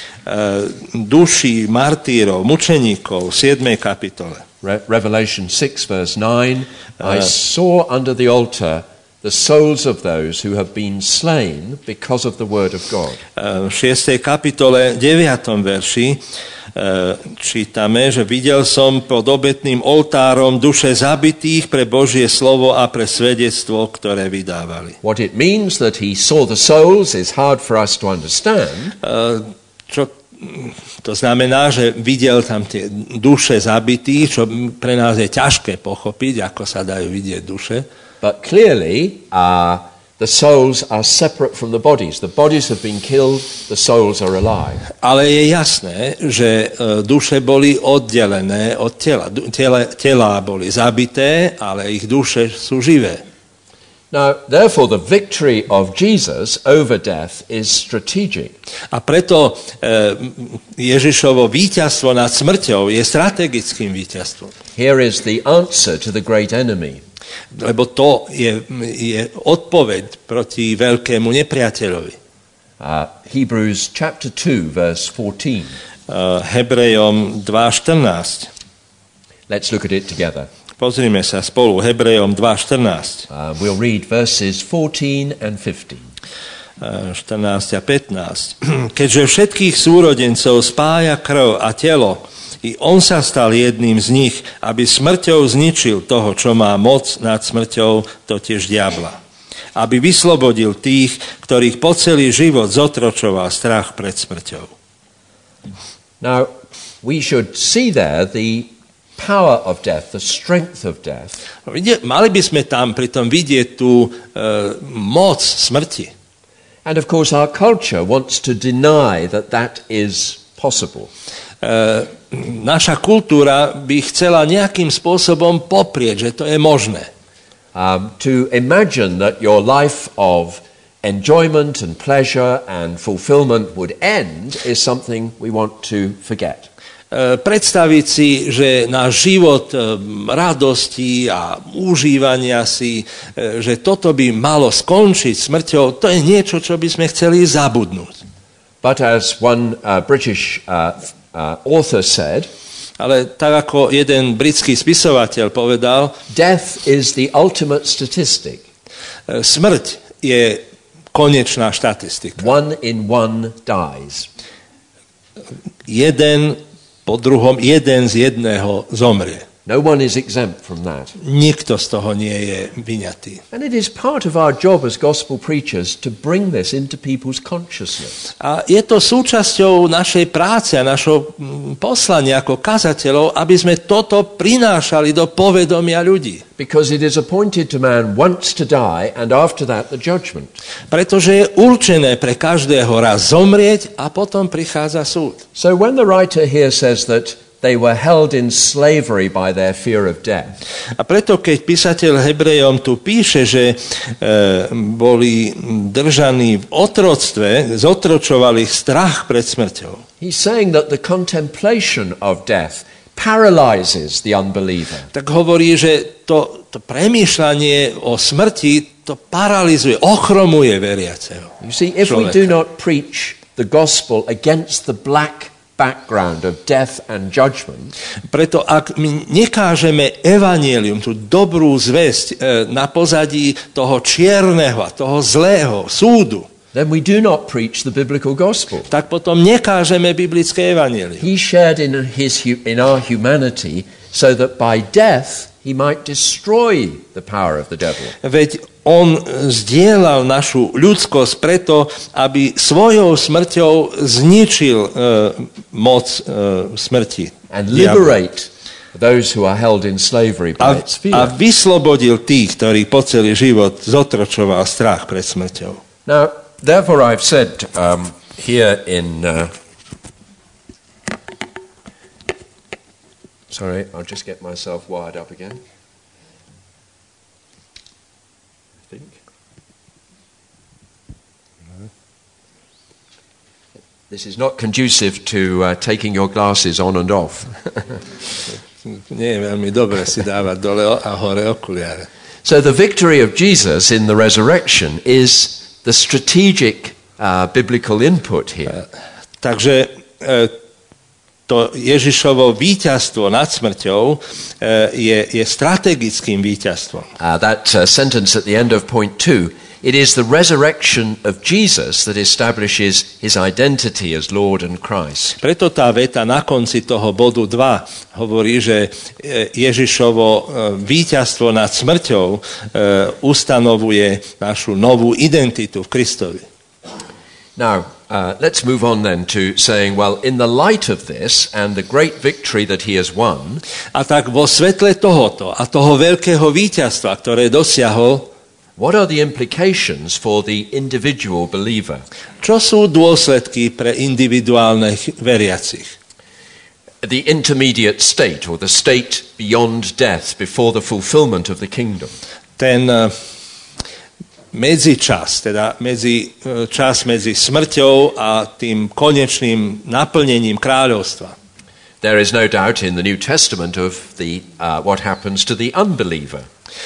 uh, duší martírov, mučeníkov v siedmej kapitole. Re- Revelation six verse nine, uh, I saw under the altar the souls of those who have been slain because of the word of God. Uh, v šiestej kapitole deviatom verši uh, čítame, že videl som pod obetným oltárom duše zabitých pre Božie slovo a pre svedectvo, ktoré vydávali. What it means that he saw the souls is hard for us to understand. Uh, čo to znamená, že videl tam tie duše zabitých, čo pre nás je ťažké pochopiť, ako sa dajú vidieť duše. But clearly, uh, the souls are separate from the bodies. The bodies have been killed, the souls are alive. Ale je jasné, že uh, duše boli oddelené od tela. Tela, tela boli zabité, ale ich duše sú živé. Now, therefore, the victory of Jesus over death is strategic. A preto uh, Ježišovo víťazstvo nad smrťou je strategickým víťazstvom. Here is the answer to the great enemy. Lebo to je, je odpoveď proti veľkému nepriateľovi. Uh, Hebrews chapter two, verse fourteen. Hebrejom dva štrnásť. Let's look at it together. Pozrime sa spolu Hebrejom dva štrnásť. Uh, we'll read verses fourteen and fifteen. štrnásť a pätnásť. Keďže všetkých súrodencov spája krv a telo, i on sa stal jedným z nich, aby smrťou zničil toho, čo má moc nad smrťou, totiž diabla. Aby vyslobodil tých, ktorých po celý život zotročoval strach pred smrťou. Now, we should see there the power of death, the strength of death. Mali by sme tam pritom vidieť tú uh, moc smrti. And of course our culture wants to deny that that is possible. Uh, naša kultúra by chcela nejakým spôsobom poprieť, že to je možné. Um, to imagine that your life of enjoyment and pleasure and fulfillment would end is something we want to forget. Uh, predstaviť si, že náš život uh, radosti a užívania si, uh, že toto by malo skončiť smrťou, to je niečo, čo by sme chceli zabudnúť. But as one uh, British uh, uh, author said, ale tak ako jeden britský spisovateľ povedal, death is the ultimate statistic. Uh, smrť je konečná štatistika. One in one dies. Jeden po druhom, jeden z jedného zomrie. No one is exempt from that. Nikto z toho nie je vyňatý. And it is part of our job as gospel preachers to bring this into people's consciousness. A je to súčasťou našej práce a našho poslania ako kazateľov, aby sme toto prinášali do povedomia ľudí. Because it is appointed to man once to die and after that the judgment. Pretože je určené pre každého raz zomrieť a potom prichádza súd. So when the writer here says that they were held in slavery by their fear of death. A preto, keď písateľ Hebrejom tu píše, že e, boli držaní v otroctve, zotročovali strach pred smrťou. He's saying that the contemplation of death paralyzes the unbeliever. Tak hovorí, že to, to premýšľanie o smrti to paralizuje, ochromuje veriaceho. You see, if we do not preach the gospel against the black background of death and judgment, preto ak my nekážeme evanjelium, tú dobrú zvesť e, na pozadí toho čierneho a toho zlého súdu, then we do not preach the biblical gospel. tak potom nekážeme biblické evanjelium. He shared in his in our humanity so that by death he might destroy the power of the devil. Veď on zdieľal našu ľudskosť preto, aby svojou smrťou zničil uh, moc uh, smrti. And liberate those who are held in slavery by A, its fear. a vyslobodil tých, ktorí po celý život zotročoval strach pred smrťou. Now, therefore I've said um, here in... Uh, sorry, I'll just get myself wired up again. I think. This is not conducive to uh, taking your glasses on and off. Nie je veľmi dobre si dávať dole a hore okuliare. So the victory of Jesus in the resurrection is the strategic uh, biblical input here. Takže to Ježišovo víťazstvo nad smrťou je, je strategickým víťazstvom. Uh, that uh, sentence at the end of point two, it is the resurrection of Jesus that establishes his identity as Lord and Christ. Preto tá veta na konci toho bodu dva hovorí, že Ježišovo víťazstvo nad smrťou ustanovuje našu novú identitu v Kristovi. Now, uh, let's move on then to saying, well, in the light of this and the great victory that he has won, a tak vo svetle tohoto a toho veľkého víťazstva, ktoré dosiahol, what are the implications for the individual believer? Čo sú dôsledky pre individuálnych veriacich? The intermediate state, or the state beyond death, before the fulfillment of the kingdom. Ten uh, medzičas, teda medzi, uh, čas medzi smrťou a tým konečným naplnením kráľovstva. There is no doubt in the New Testament of the, uh, what happens to the unbeliever.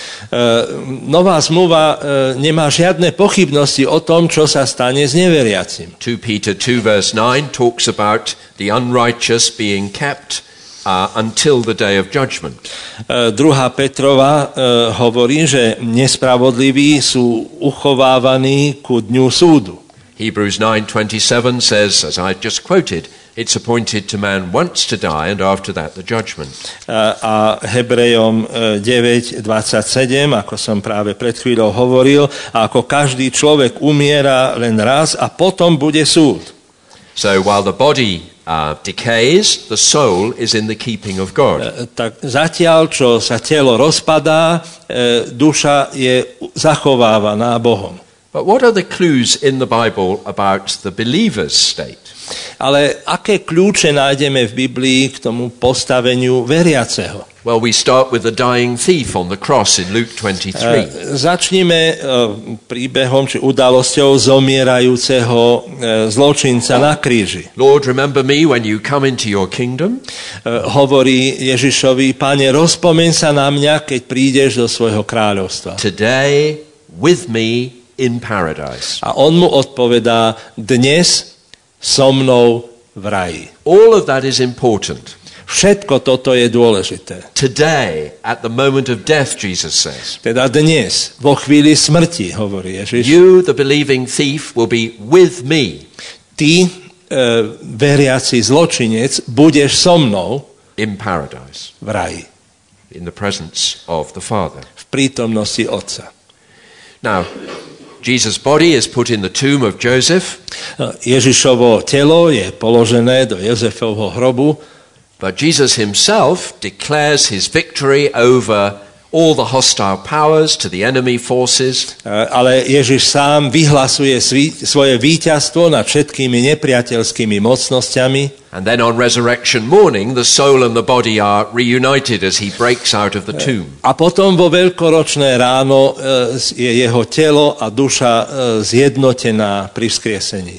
Uh, Nová zmluva uh, nemá žiadne pochybnosti o tom, čo sa stane s neveriacim. Second Peter two verse nine talks about the unrighteous being kept uh, until the day of judgment. Uh, druhá Petrova uh, hovorí, že nespravodliví sú uchovávaní ku dňu súdu. Hebrews nine twenty-seven says, as I just quoted, it's appointed to man once to die and after that the judgment. A, a Hebrejom deväť dvadsaťsedem, ako som práve pred chvíľou hovoril, ako každý človek umiera len raz a potom bude súd. So while the body uh, decays, the soul is in the keeping of God. E, tak zatiaľ, čo sa telo rozpadá, e, duša je zachovávaná Bohom. But what are the clues in the Bible about the believer's state? Ale aké kľúče nájdeme v Biblii k tomu postaveniu veriaceho? Well, we start with the dying thief on the cross in Luke twenty-three. E, začníme e, príbehom či udalosťou zomierajúceho e, zločinca na kríži. Lord, remember me when you come into your kingdom. E, hovorí Ježišovi: Pane, rozpomeň sa na mňa, keď prídeš do svojho kráľovstva. Today with me in paradise. A on mu odpovedá: dnes so mnou v raji. All of that is important. Všetko toto je dôležité. Today, at the moment of death, Jesus says. Teda dnes, vo chvíli smrti, hovorí Ježiš. You, the believing thief, will be with me. Ty, e, veriaci zločinec, budeš so mnou in paradise. V raji. In the presence of the Father. V prítomnosti Otca. Now, Jesus' body is put in the tomb of Joseph. Ježišovo telo je položené do Jozefovho hrobu. But Jesus himself declares his victory over all the hostile powers to the enemy forces. Ale Ježiš sám vyhlasuje svoje víťazstvo nad všetkými nepriateľskými mocnosťami. And then on resurrection morning, the soul and the body are reunited as he breaks out of the tomb. A potom vo veľkoročné ráno je jeho telo a duša zjednotená pri vzkriesení.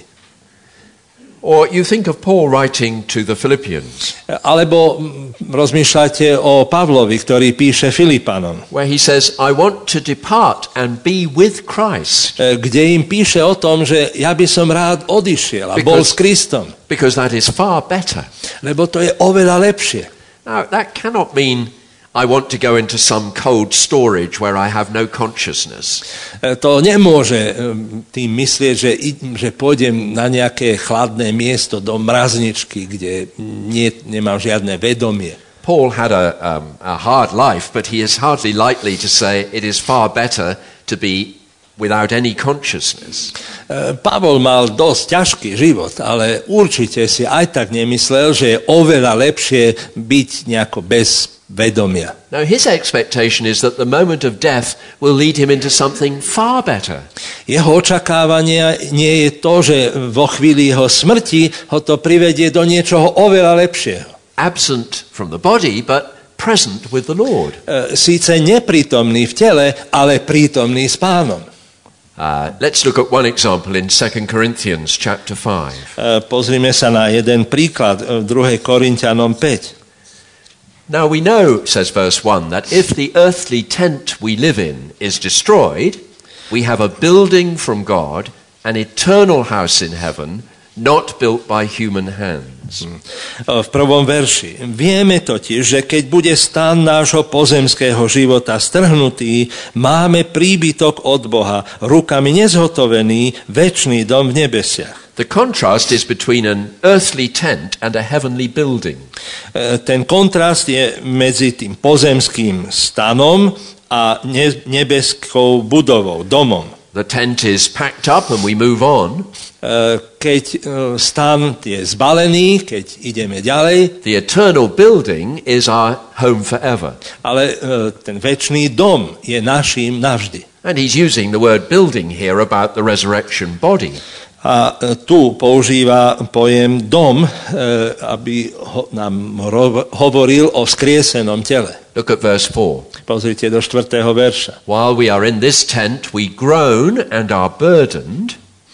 Or you think of Paul writing to the Philippians. Alebo rozmýšľate o Pavlovi, ktorý píše Filipanom. Where he says, I want to depart and be with Christ. Kde im píše o tom, že ja by som rád odišiel a bol s Kristom. Because that is far better. Lebo to je oveľa lepšie. Now, that cannot mean I want to go into some cold storage where I have no consciousness. To nemôže tým myslieť, že, že pôjdem na nejaké chladné miesto do mrazničky, kde nie, nemám žiadne vedomie. Paul had a, um, a hard life, but he is hardly likely to say it is far better to be without any consciousness. Pavol mal dosť ťažký život, ale určite si aj tak nemyslel, že je oveľa lepšie byť nejako bez vedomia. Now his expectation is that the moment of death will lead him into something far better. Jeho očakávanie nie je to, že vo chvíli jeho smrti ho to privedie do niečoho oveľa lepšieho. Absent from the body, but present with the Lord. Síce neprítomný v tele, ale prítomný s Pánom. Uh, let's look at one example in Second Corinthians chapter five. Uh, pozrime sa na jeden príklad v druhej Korinťanom päť. Now we know, says verse one, that if the earthly tent we live in is destroyed, we have a building from God, an eternal house in heaven, not built by human hands. V prvom verši. Vieme totiž, že keď bude stán nášho pozemského života strhnutý, máme príbytok od Boha, rukami nezhotovený, večný dom v nebesiach. The contrast is between an earthly tent and a heavenly building. Ten kontrast je medzi tým pozemským stanom a nebeskou budovou, domom. The tent is packed up and we move on. Keď stan je zbalený, keď ideme ďalej. The eternal building is our home forever. Ale ten večný dom je naším navždy. And he's using the word building here about the resurrection body. A tu používa pojem dom, aby nám hovoril o vzkriesenom tele. Look at verse four. Pozrite do štvrtého verša. While we are in this tent, we groan and are burdened.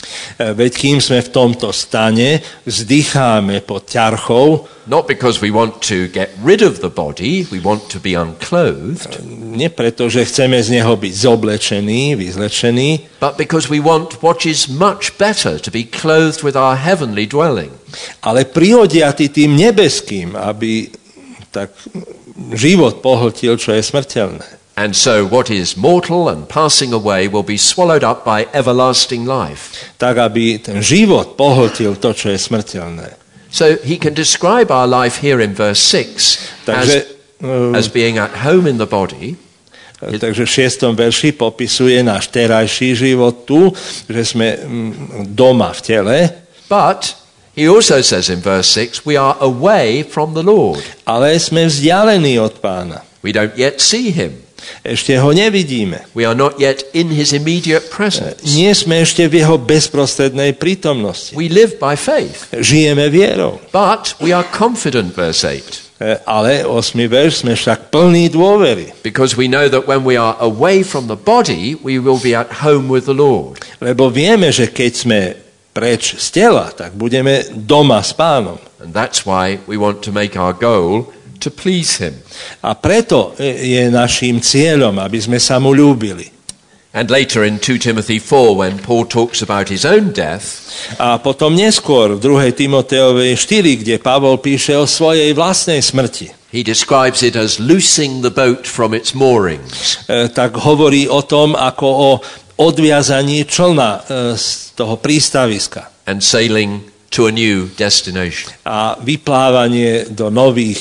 Veď kým sme v tomto stane, vzdycháme pod ťarchou, not because we want to get rid of the body, we want to be unclothed, nie preto, že chceme z neho byť zoblečení, vyzlečení, but because we want what is much better, to be clothed with our heavenly dwelling. Ale prihodiaty tým nebeským, aby tak život pohltil, čo je smrteľné. And so what is mortal and passing away will be swallowed up by everlasting life. Tak, aby ten život pohltil to, čo je smrteľné. So he can describe our life here in verse six Takže, as, as being at home in the body. Takže v šiestom verši popisuje náš terajší život tu, že sme doma v tele. But he also says in verse six, we are away from the Lord. Ale sme vzdialení od Pána. We don't yet see him. Ešte ho nevidíme. We are not yet in his immediate presence. Nie sme ešte v jeho bezprostrednej prítomnosti. We live by faith. Žijeme vierou. But we are confident, verse eight. Ale osmý verš sme však plní dôvery. Because we know that when we are away from the body, we will be at home with the Lord. Lebo vieme, že keď sme preč z tela, tak budeme doma s Pánom. And that's why we want to make our goal to please him. A preto je naším cieľom, aby sme sa mu ľúbili. And later in Second Timothy four, when Paul talks about his own death, a potom neskôr v druhej Timoteovej štyri, kde Pavol píše o svojej vlastnej smrti, he describes it as loosing the boat from its moorings. E, tak hovorí o tom, ako o odviazaní člna e, z toho prístaviska. And sailing to a new destination. A vyplávanie do nových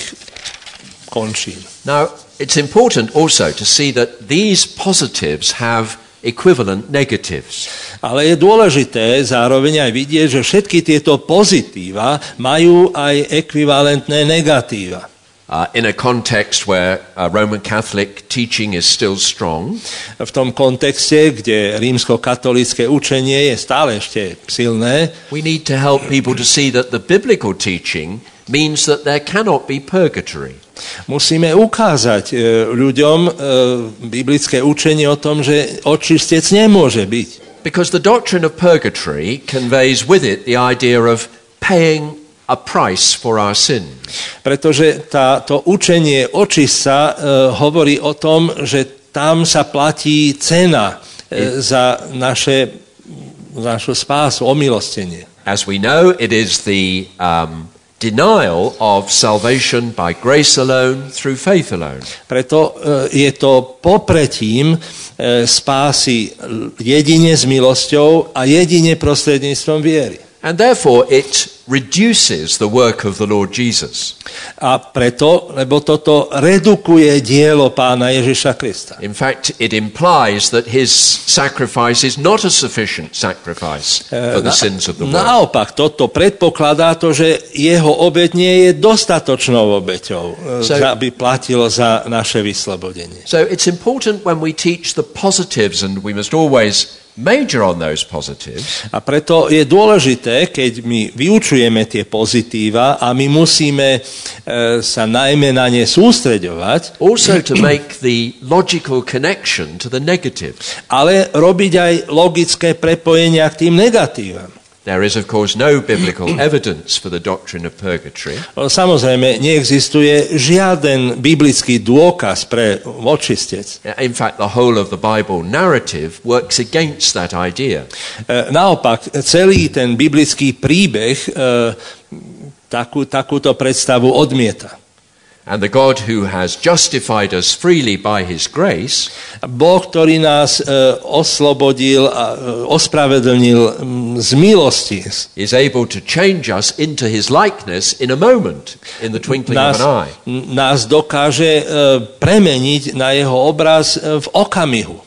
končín. Now, it's important also to see that these positives have equivalent negatives. Ale je dôležité zároveň aj vidieť, že všetky tieto pozitíva majú aj ekvivalentné negatíva. Uh, in a context where uh, Roman Catholic teaching is still strong, v tom kontexte, kde rímskokatolícke učenie je stále ešte silné, we need to help people to see that the biblical teaching means that there cannot be purgatory. Musíme ukázať e, ľuďom e, biblické učenie o tom, že očistec nemôže byť. Because the doctrine of purgatory conveys with it the idea of paying a price for our sin. Pretože táto učenie očistca e, hovorí o tom, že tam sa platí cena e, za naše, našu spásu, omilostenie. As we know, it is the um, denial of salvation by grace alone, through faith alone. Preto je to popretím spásy jedine s milosťou a jedine prostredníctvom viery. And therefore it reduces the work of the Lord Jesus. A preto, lebo toto redukuje dielo Pána Ježiša Krista. In fact, it implies that his sacrifice is not a sufficient sacrifice for the Na, sins of the world. Naopak, toto predpokladá to, že jeho obeť nie je dostatočnou obeťou, So, aby platilo za naše vyslobodenie. So it's important when we teach the positives, and we must always major on those positives. A preto je dôležité, keď my vyučujeme tie pozitíva a my musíme e, sa najmä na ne sústreďovať, Also to make the logical connection to the negatives. ale robiť aj logické prepojenia k tým negatívam. There is, of course, no biblical evidence for the doctrine of purgatory. Samozrejme, neexistuje žiaden biblický dôkaz pre očistec. In fact, the whole of the Bible narrative works against that idea. E, naopak, celý ten biblický príbeh e, takú, takúto predstavu odmieta. And the God who has justified us freely by his grace Boh, ktorý nás e, oslobodil a e, ospravedlnil m, z milosti, is able to change us into his likeness in a moment, in the twinkling nás, of an eye. nás dokáže e, premeniť na jeho obraz e, v okamihu.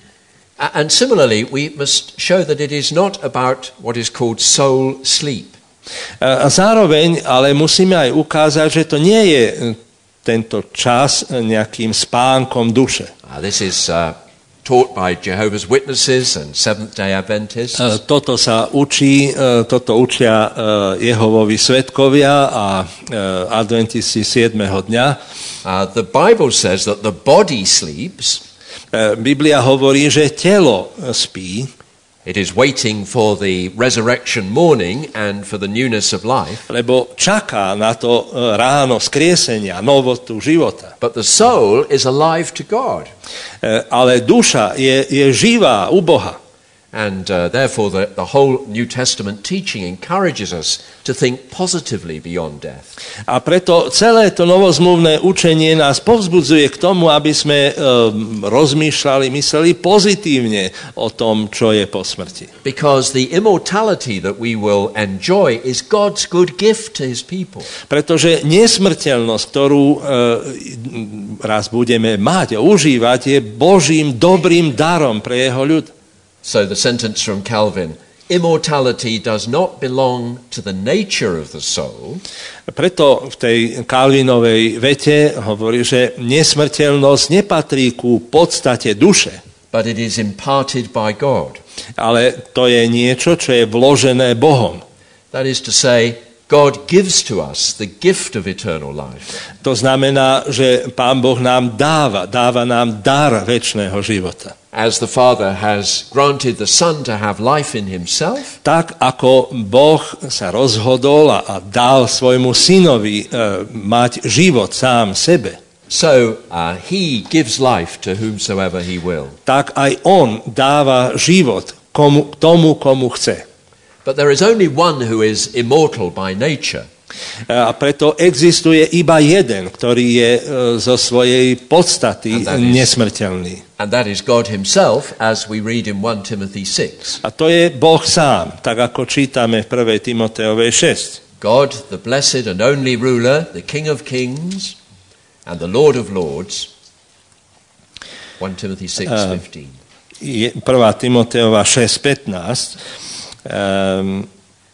A- And similarly, we must show that it is not about what is called soul sleep. A zároveň ale musíme aj ukázať, že to nie je tento čas nejakým spánkom duše. Uh, this is uh, taught by Jehovah's Witnesses and Seventh-day Adventists. Toto sa učí, toto učia Jehovovi svedkovia a adventisti siedmeho dňa. Uh, the Bible says that the body sleeps, Biblia hovorí, že telo spí, It is waiting for the resurrection morning and for the newness of life. Lebo čaká na to ráno skriesenia, novotu života. But the soul is alive to God. Ale duša je, je živá u Boha. And uh, therefore the, the whole New Testament teaching encourages us to think positively beyond death. A preto celé to novozmluvné učenie nás povzbudzuje k tomu, aby sme um, rozmýšľali, mysleli pozitívne o tom, čo je po smrti. Because the immortality that we will enjoy is God's good gift to his people. Pretože nesmrteľnosť, ktorú uh, raz budeme mať a užívať, je Božím dobrým darom pre jeho ľud. So the sentence from Calvin, immortality does not belong to the nature of the soul. Preto v tej Calvinovej vete hovorí, že nesmrteľnosť nepatrí ku podstate duše. But it is imparted by God. Ale to je niečo, čo je vložené Bohom. That is to say, God gives to us the gift of eternal life. To znamená, že Pán Boh nám dáva, dáva nám dar večného života. As the Father has granted the Son to have life in himself, tak ako Boh sa rozhodol a dal svojmu synovi uh, mať život sám sebe, so uh, he gives life to whomsoever he will. Tak aj on dáva život komu, tomu, komu chce. But there is only one who is immortal by nature. A preto existuje iba jeden, ktorý je uh, zo svojej podstaty nesmrteľný. And that is God himself, as we read in First Timothy six. A to je Boh sám, tak ako čítame v prvej Timoteovej šesť. God, the blessed and only ruler, the King of kings and the Lord of lords. First Timothy six fifteen. Uh, prvá Timoteova šesť pätnásť. Um,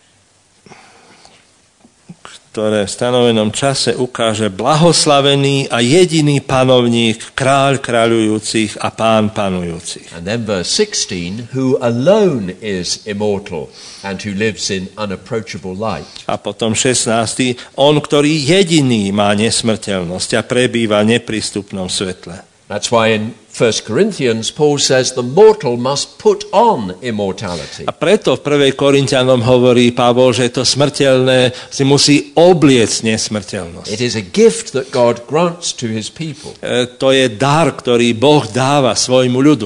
ktoré v stanovenom čase ukáže blahoslavený a jediný panovník, kráľ kráľujúcich a pán panujúcich. And then verse sixteen, who alone is immortal and who lives in unapproachable light. A potom šestnásty, on, ktorý jediný má nesmrteľnosť a prebýva v neprístupnom svetle. That's why in First Corinthians Paul says the mortal must put on immortality. A preto v prvej Korinťanom hovorí Pavol, že to smrteľné si musí obliecť nesmrteľnosť. It is a gift that God grants to his people. E, to je dar, ktorý Boh dáva svojmu ľudu.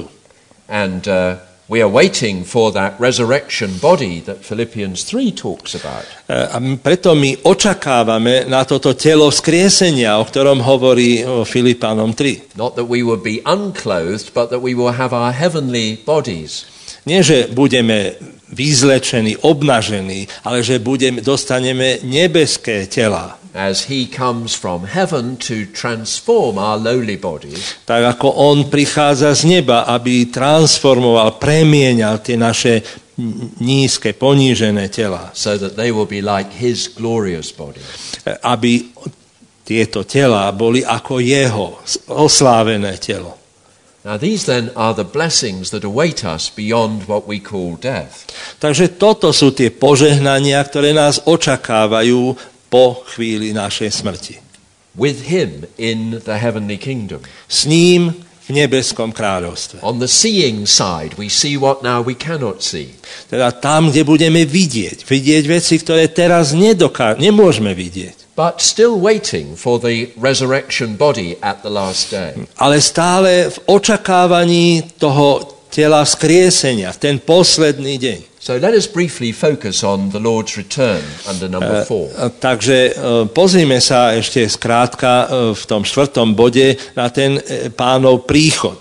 And uh, we are waiting for that resurrection body that Philippians three talks about. A preto my očakávame na toto telo vzkriesenia, o ktorom hovorí Filipánom tri. Not that we will be unclothed, but that we will have our heavenly bodies. Nie, že budeme vyzlečení, obnažení, ale že budeme, dostaneme nebeské tela. As he comes from heaven to transform our lowly bodies. Tak ako on prichádza z neba, aby transformoval, premieňal tie naše nízke, ponížené tela. So that they will be like his glorious body. Aby tieto tela boli ako jeho oslávené telo. Now these then are the blessings that await us beyond what we call death. Takže toto sú tie požehnania, ktoré nás očakávajú po chvíli našej smrti. With him in the heavenly kingdom. S ním v nebeskom kráľovstve. On the seeing side we see what now we cannot see. Teda tam, kde budeme vidieť, vidieť veci, ktoré teraz nedoká- nemôžeme vidieť. But still waiting for the resurrection body at the last day. Ale stále v očakávaní toho tela vzkriesenia, v ten posledný deň. So let us briefly focus on the Lord's return under number four. Uh, takže uh, pozrime sa ešte skrátka uh, v tom štvrtom bode na ten uh, Pánov príchod.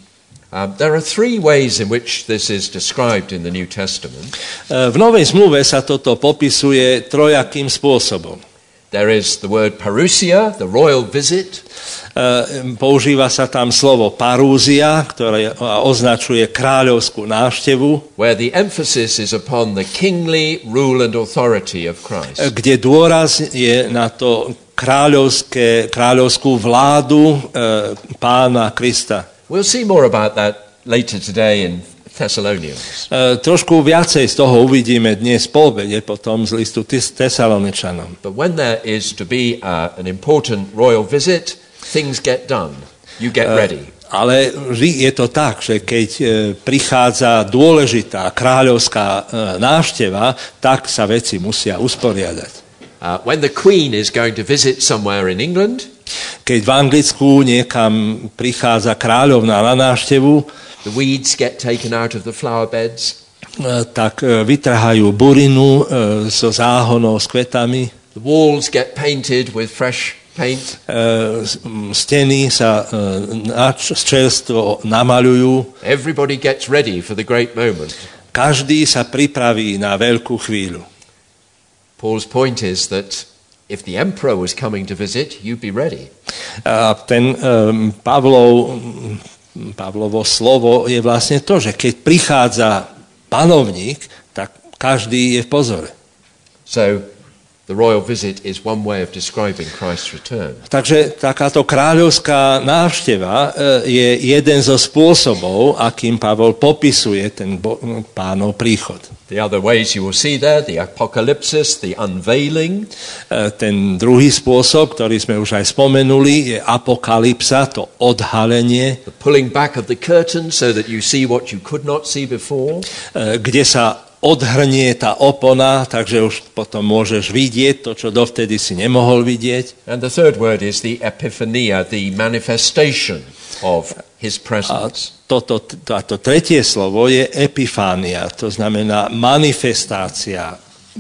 Um, there are three ways in which this is described in the New Testament. Uh, v Novej zmluve sa toto popisuje trojakým spôsobom. There is the word parousia, the royal visit. Uh, používa sa tam slovo parúzia, ktoré označuje kráľovskú návštevu, where the emphasis is upon the kingly rule and authority of Christ. Kde dôraz je na to kráľovské, kráľovskú vládu uh, Pána Krista. We'll see more about that later today in Thessalonians. Uh, trošku viacej z toho uvidíme dnes po obede, potom z listu Tesaloničanom. But when there is to be uh, an important royal visit, things get done. You get ready. Ale vždy je to tak, že keď prichádza dôležitá kráľovská návšteva, tak sa veci musia usporiadať. Uh, when the Queen is going to visit somewhere in England, keď v Anglicku niekam prichádza kráľovná na návštevu, the weeds get taken out of the flower beds, tak vytrhajú burinu so záhonov s kvetami. the walls get painted with fresh paint. Steny sa z čerstvo namaľujú. Everybody gets ready for the great moment. Každý sa pripraví na veľkú chvíľu. Paul's point is that if the emperor was coming to visit, you'd be ready. A ten um, Pavlov, Pavlovo slovo je vlastne to, že keď prichádza panovník, tak každý je v pozore. So the royal visit is one way of describing Christ's return. Takže takáto kráľovská návšteva je jeden zo spôsobov, akým Pavol popisuje ten Pánov príchod. The other ways you will see there, the apocalypsis, the unveiling. Ten druhý spôsob, ktorý sme už aj spomenuli, je apokalypsa, to odhalenie. The pulling back of the curtain so that you see what you could not see before. Kde sa odhrnie tá opona, takže už potom môžeš vidieť to, čo dovtedy si nemohol vidieť. And the third word is the epiphania, the manifestation of his presence. A toto, táto tretie slovo je epifánia, to znamená manifestácia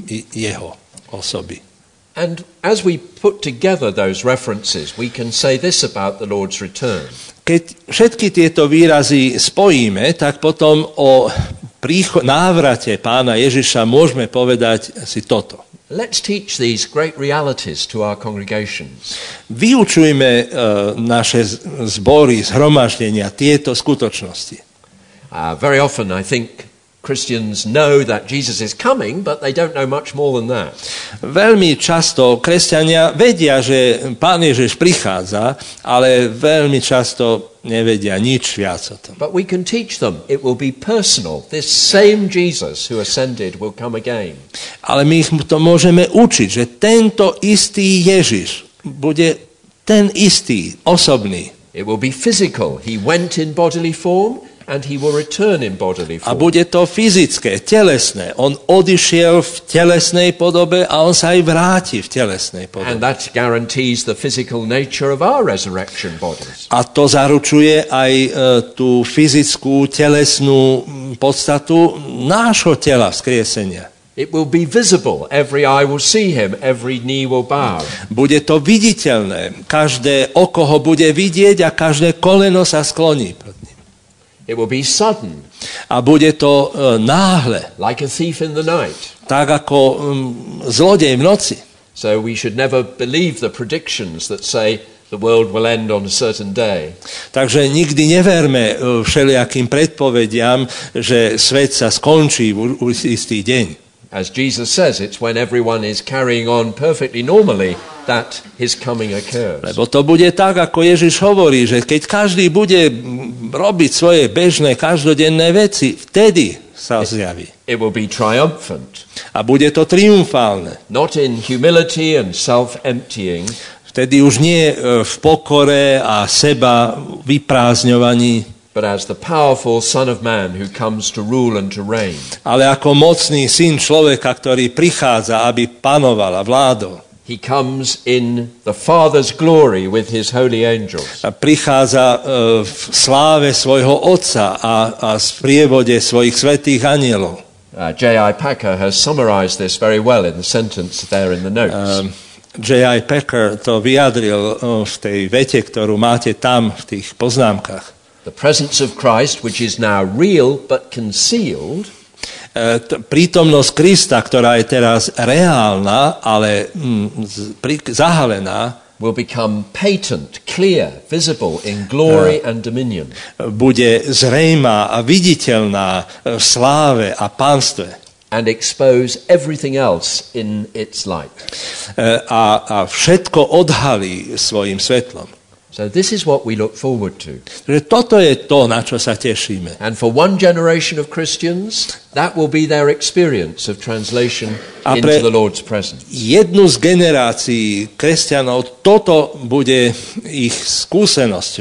jeho osoby. And as we put together those references, we can say this about the Lord's return. Keď všetky tieto výrazy spojíme, tak potom o príchod, návrate Pána Ježiša môžeme povedať si toto. Let's teach these great realities to our congregations. Vyučujme uh, naše zbory, zhromaždenia, tieto skutočnosti. Uh, very often I think Christians know that Jesus is coming, but they don't know much more than that. Veľmi často kresťania vedia, že Pán Ježiš prichádza, ale veľmi často nevedia nič viac o tom. But we can teach them. It will be personal. This same Jesus who ascended will come again. Ale my ich to môžeme učiť, že tento istý Ježiš bude ten istý, osobný. It will be physical. He went in bodily form and he will return in bodily A form. bude to fyzické, telesné. On odišiel v telesnej podobe a on sa aj vráti v telesnej And podobe. that guarantees the physical nature of our resurrection bodies. A to zaručuje aj e, tú fyzickú, telesnú podstatu nášho tela vzkriesenia. It will be visible. Every eye will see him. Every knee will bow. Bude to viditeľné. Každé oko ho bude vidieť a každé koleno sa skloní pred ním. It will be sudden, A bude to e, náhle, like a thief in the night. tak ako um, zlodej v noci. So we should never believe the predictions that say the world will end on a certain day. Takže nikdy neverme uh, všelijakým predpovediam, že svet sa skončí v u- istý deň. As Jesus says, it's when everyone is carrying on perfectly normally that his coming occurs. Lebo to bude tak, ako Ježiš hovorí, že keď každý bude robiť svoje bežné, každodenné veci, vtedy sa zjaví. It will be triumphant, A bude to triumfálne. not in humility and self-emptying, Vtedy už nie uh, v pokore a seba vyprázdňovaní, but as the powerful Son of Man who comes to rule and to reign. ale ako mocný syn človeka, ktorý prichádza, aby panoval a vládol. He comes in the Father's glory with his holy angels. A prichádza uh, v sláve svojho Otca a, a v sprievode svojich svätých anielov. Uh, J I Packer has summarized this very well in the sentence there in the notes. Um, J I Packer to vyjadril uh, v tej vete, ktorú máte tam v tých poznámkach. The presence of Christ, which is now real but concealed, Uh, t- prítomnosť Krista, ktorá je teraz reálna, ale mm, z- pri- zahalená, will become patent, clear, visible in glory and dominion. bude zrejmá a viditeľná v sláve a pánstve. And expose everything else in its light. Uh, a, a všetko odhalí svojim svetlom. So this is what we look forward to. Takže toto je to, na čo sa tešíme. And for one generation of Christians, that will be their experience of translation A pre- into the Lord's presence. Jednu z generácií kresťanov toto bude ich skúsenosťou.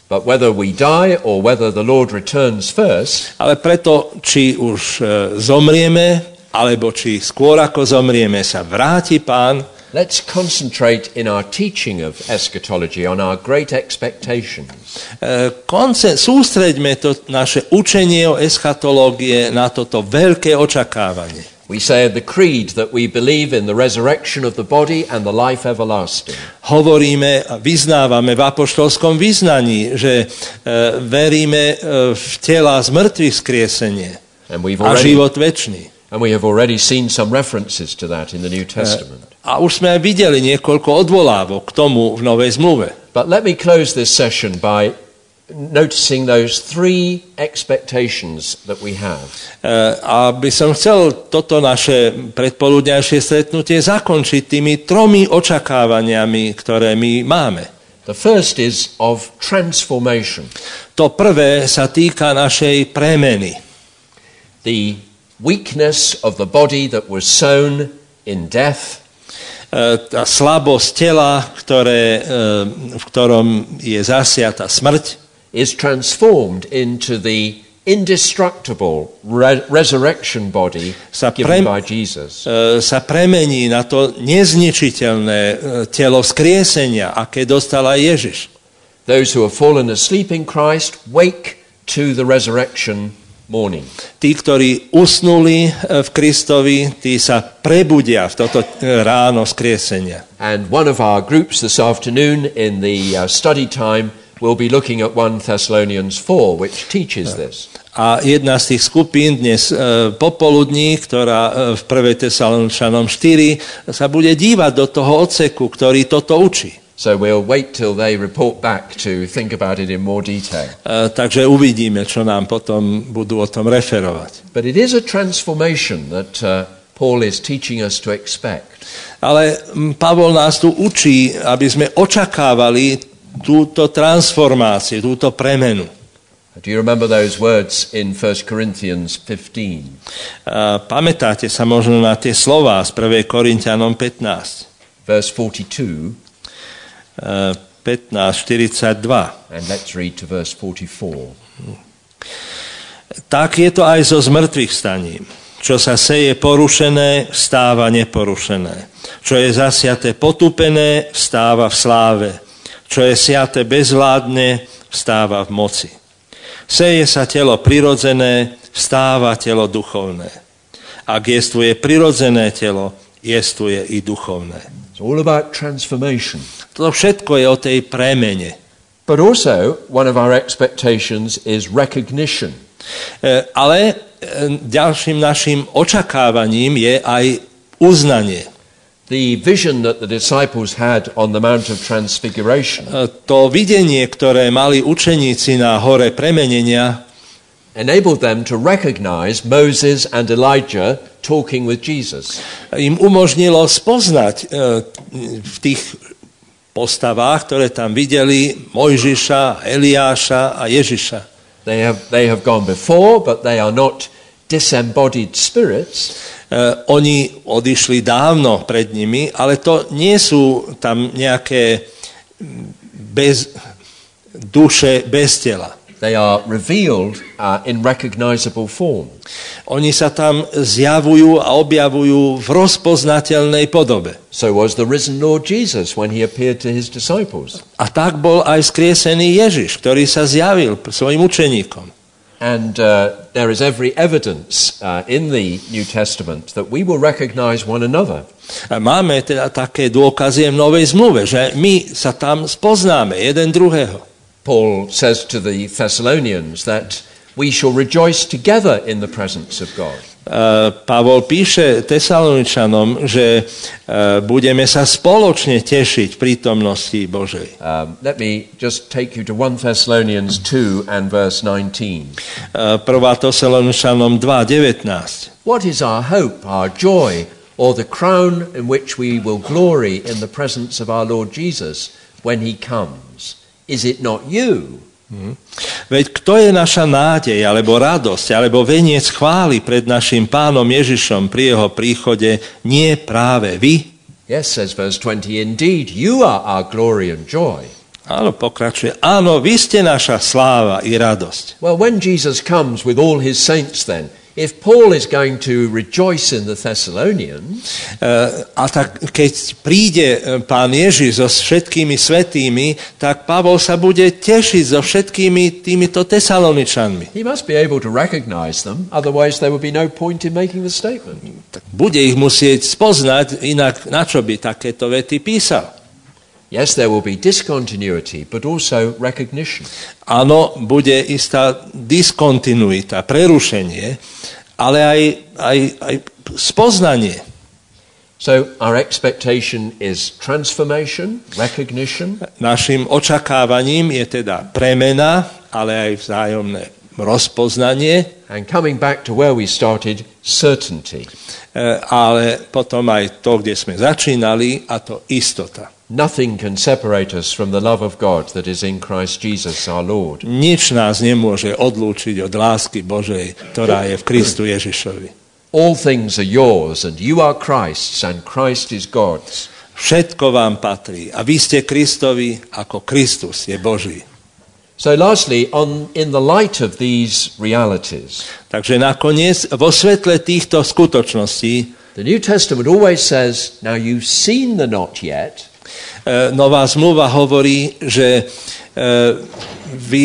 But whether we die or whether the Lord returns first, Ale preto, či už e, zomrieme, alebo či skôr ako zomrieme sa vráti Pán, let's concentrate in our teaching of eschatology on our great expectations. e, konce, sústreďme to naše učenie o eschatológie na toto veľké očakávanie. We say in the creed that we believe in the resurrection of the body and the life everlasting. Hovoríme a vyznávame v apoštolskom vyznaní, že e, veríme e, v tela z mŕtvych skriesenie And we've a already, život večný. and we have already seen some references to that in the New Testament. A už sme aj videli niekoľko odvolávok k tomu v Novej zmluve. But let me close this session by noticing those three expectations that we have. E, a by som chcel toto naše predpoludňajšie stretnutie zakončiť tými tromi očakávaniami, ktoré my máme. The first is of transformation. To prvé sa týka našej premeny. The weakness of the body that was sown in death E, tá slabosť tela, ktoré, e, v ktorom je zasiata smrť, is transformed into the indestructible re- resurrection body Sa given prem- by Jesus. e, sa premení na to nezničiteľné e, telo vzkriesenia, aké dostal aj Ježiš. Those who have fallen asleep in Christ wake to the resurrection morning. Tí, ktorí usnuli e, v Kristovi, tí sa prebudia v toto e, ráno vzkriesenia. And one of our groups this afternoon in the uh, study time will be looking at First Thessalonians four, which teaches this. A jedna z tých skupín dnes e, popoludní, ktorá e, v prvej Tesaloničanom štyri sa bude dívať do toho odseku, ktorý toto učí. So we'll wait till they report back to think about it in more detail. E, takže uvidíme, čo nám potom budú o tom referovať. But it is a transformation that uh, Paul is teaching us to expect. Ale m, Pavol nás tu učí, aby sme očakávali túto transformáciu, túto premenu. Do you remember those words in First Corinthians fifteen? A pamätáte sa možno na tie slová z prvej Korinťanom pätnásť. Verse forty-two, A pätnásť štyridsaťdva. and let's read to verse forty-four. Tak je to aj so zmrtvých staním. Čo sa seje porušené, vstáva neporušené. Čo je zasiaté potúpené, vstáva v sláve. Čo je siaté bezvládne, vstáva v moci. Seje sa telo prirodzené, vstáva telo duchovné. Ak jestvuje prirodzené telo, jestvuje i duchovné. It's all about transformation. To všetko je o tej premene. But also, one of our expectations is recognition. E, ale e, ďalším našim očakávaním je aj uznanie. The vision that the disciples had on the Mount of Transfiguration E, to videnie, ktoré mali učeníci na hore premenenia, enabled them to recognize Moses and Elijah talking with Jesus. im umožnilo spoznať e, v tých postavách, ktoré tam videli, Mojžiša, Eliáša a Ježiša. They have, they have gone before, but they are not disembodied spirits. Uh, oni odišli dávno pred nimi, ale to nie sú tam nejaké bez duše, bez tela. They are revealed uh, in recognizable form. Oni sa tam zjavujú a objavujú v rozpoznateľnej podobe. So was the risen Lord Jesus when he appeared to his disciples. A tak bol aj skriesený Ježiš, ktorý sa zjavil svojim učeníkom. And uh, there is every evidence uh, in the New Testament that we will recognize one another. A máme teda také dôkazy v Novej zmluve, že my sa tam spoznáme jeden druhého. Paul says to the Thessalonians that we shall rejoice together in the presence of God. Uh, Pavol píše Tesaloničanom, že uh, budeme sa spoločne tešiť v prítomnosti Božej. Um, let me just take you to First Thessalonians two and verse nineteen. Uh, prvá Tesaloničanom dva devätnásť. What is our hope, our joy, or the crown in which we will glory in the presence of our Lord Jesus when he comes? Is it not you? Hmm. Veď kto je naša nádej, alebo radosť, alebo veniec chvály pred našim Pánom Ježišom pri jeho príchode, nie práve vy? Yes, says verse twenty, indeed, you are our glory and joy. Áno, pokračuje. Áno, vy ste naša sláva i radosť. Well, when Jesus comes with all his saints then, if Paul is going to rejoice in the Thessalonians, uh, a tak keď príde Pán Ježiš so všetkými svätými, tak Pavol sa bude tešiť so všetkými týmito Tesaloničanmi. he must be able to recognize them, otherwise there would be no point in making the statement. Tak bude ich musieť spoznať, inak na čo by takéto vety písal? Yes, there will be discontinuity, but also recognition. Áno, bude istá diskontinuita, prerušenie, ale aj, aj, aj spoznanie. So our expectation is transformation, recognition, Našim očakávaním je teda premena, ale aj vzájomné rozpoznanie, and coming back to where we started, certainty. e, ale potom aj to, kde sme začínali, a to istota. Nothing can separate us from the love of God that is in Christ Jesus our Lord. Nič nás nemôže odlúčiť od lásky Božej, ktorá je v Kristu Ježišovi. All things are yours, and you are Christ's, and Christ is God's. Všetko vám patrí a vy ste Kristovi, ako Kristus je Boží. So lastly, on, in the light of these realities, Takže nakoniec, vo svetle týchto skutočností, the New Testament always says, now you've seen the not yet, e, Nová zmluva hovorí, že e, vy